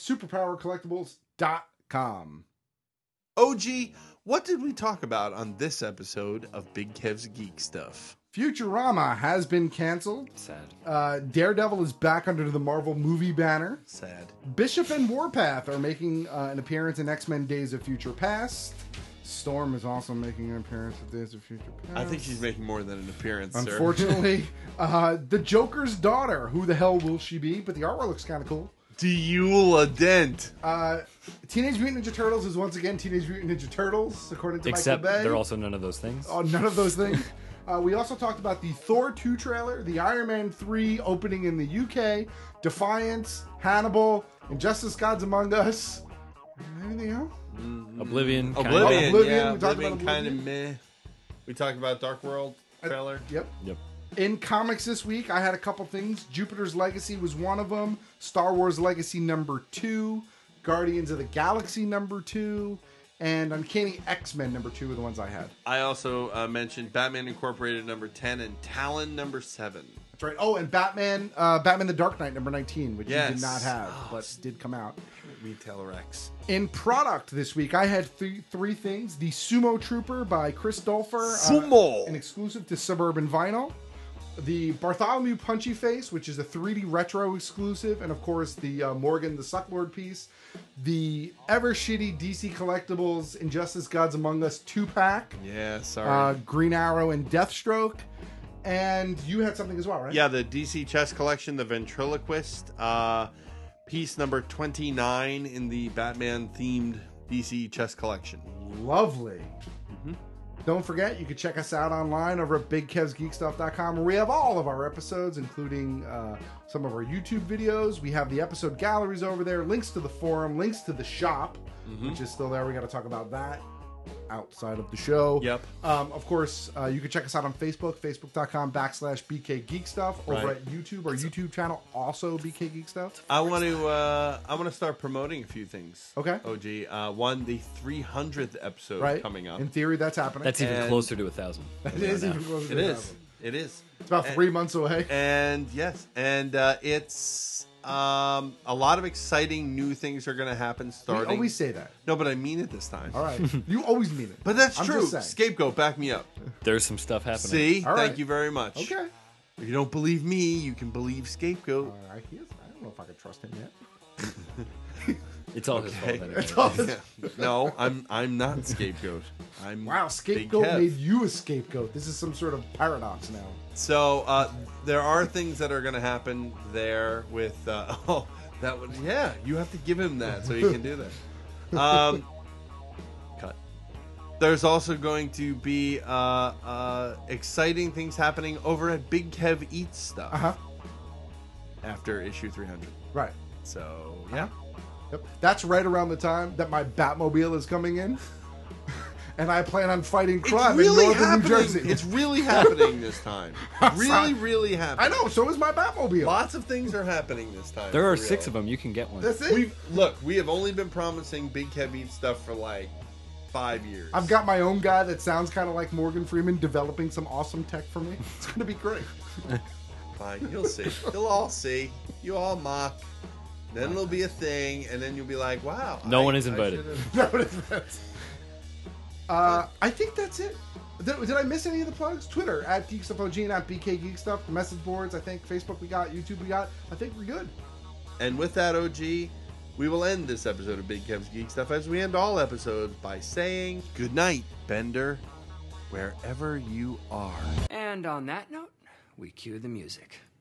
superpowercollectibles.com. OG, what did we talk about on this episode of Big Kev's Geek Stuff? Futurama has been canceled. Sad. Daredevil is back under the Marvel movie banner. Sad. Bishop and Warpath are making an appearance in X-Men Days of Future Past. Storm is also making an appearance in Days of Future Past. I think she's making more than an appearance, sir. Unfortunately, the Joker's daughter. Who the hell will she be? But the artwork looks kind of cool. Deula Dent. Teenage Mutant Ninja Turtles is once again Teenage Mutant Ninja Turtles, according to Except Michael Bay. they're also none of those things. Oh, none of those things. We also talked about the Thor 2 trailer, the Iron Man 3 opening in the UK, Defiance, Hannibal, Injustice Gods Among Us. Anything else? Oblivion. Oblivion, Oblivion. yeah. We talked about Oblivion kind of Oblivion. meh. We talked about Dark World trailer. Yep. Yep. In comics this week, I had a couple things. Jupiter's Legacy was one of them. Star Wars Legacy #2. Guardians of the Galaxy #2. And Uncanny X-Men #2 are the ones I had. I also mentioned Batman Incorporated #10 and Talon #7. That's right. Oh, and Batman the Dark Knight #19, which you Yes. did not have, but did come out. Retailer X. In product this week, I had three things. The Sumo Trooper by Chris Dolfer. Sumo! An exclusive to Suburban Vinyl. The Bartholomew Punchy Face, which is a 3D retro exclusive. And, of course, the Morgan the Sucklord piece. The ever shitty DC Collectibles Injustice Gods Among Us 2-pack. Yeah, sorry. Green Arrow and Deathstroke. And you had something as well, right? Yeah, the DC Chess Collection, the Ventriloquist, piece number 29 in the Batman-themed DC Chess Collection. Lovely. Don't forget, you can check us out online over at BigKevsGeekStuff.com, where we have all of our episodes, including some of our YouTube videos. We have the episode galleries over there, links to the forum, links to the shop, which is still there. We got to talk about that outside of the show. Yep. Of course, you can check us out on Facebook, facebook.com/BKGeekStuff. Over Right. at YouTube, our YouTube channel, also BK Geek Stuff. I want to start promoting a few things. Okay. OG. One, the 300th episode Right. coming up. In theory, that's happening. That's even closer to 1,000. That is even closer to It 1,000. is. It is. It's about 3 months away. And yes, and it's a lot of exciting new things are going to happen starting. We always say that. No, but I mean it this time. All right. You always mean it. But that's I'm true. just saying. Scapegoat, back me up. There's some stuff happening. See? All Thank right. you very much. Okay. If you don't believe me, you can believe Scapegoat. I don't know if I can trust him yet. It's all his fault. Anyway. It's all his- Yeah. No, I'm not Scapegoat. I'm Wow, Big Scapegoat Kev. made you a scapegoat. This is some sort of paradox now. So there are things that are going to happen there with that one. Yeah, you have to give him that so he can do that. Cut. There's also going to be exciting things happening over at Big Kev Eats Stuff after issue 300. Right. So yeah. Yep. That's right around the time that my Batmobile is coming in. And I plan on fighting crime in northern New Jersey. It's really happening this time. Really happening. I know. So is my Batmobile. Lots of things are happening this time. There are for real. 6 of them. You can get one. That's it. We have only been promising Big Kev Eats Stuff for like 5 years. I've got my own guy that sounds kind of like Morgan Freeman developing some awesome tech for me. It's going to be great. Fine, you'll see. You'll all see. You all mock. Then it'll be a thing, and then you'll be like, "Wow." No one is invited. I think that's it. Did I miss any of the plugs? Twitter at GeekStuffOG and at BK Geek Stuff. The message boards. I think Facebook we got. YouTube we got. I think we're good. And with that, OG, we will end this episode of Big Kev's Geek Stuff as we end all episodes by saying good night, Bender, wherever you are. And on that note, we cue the music.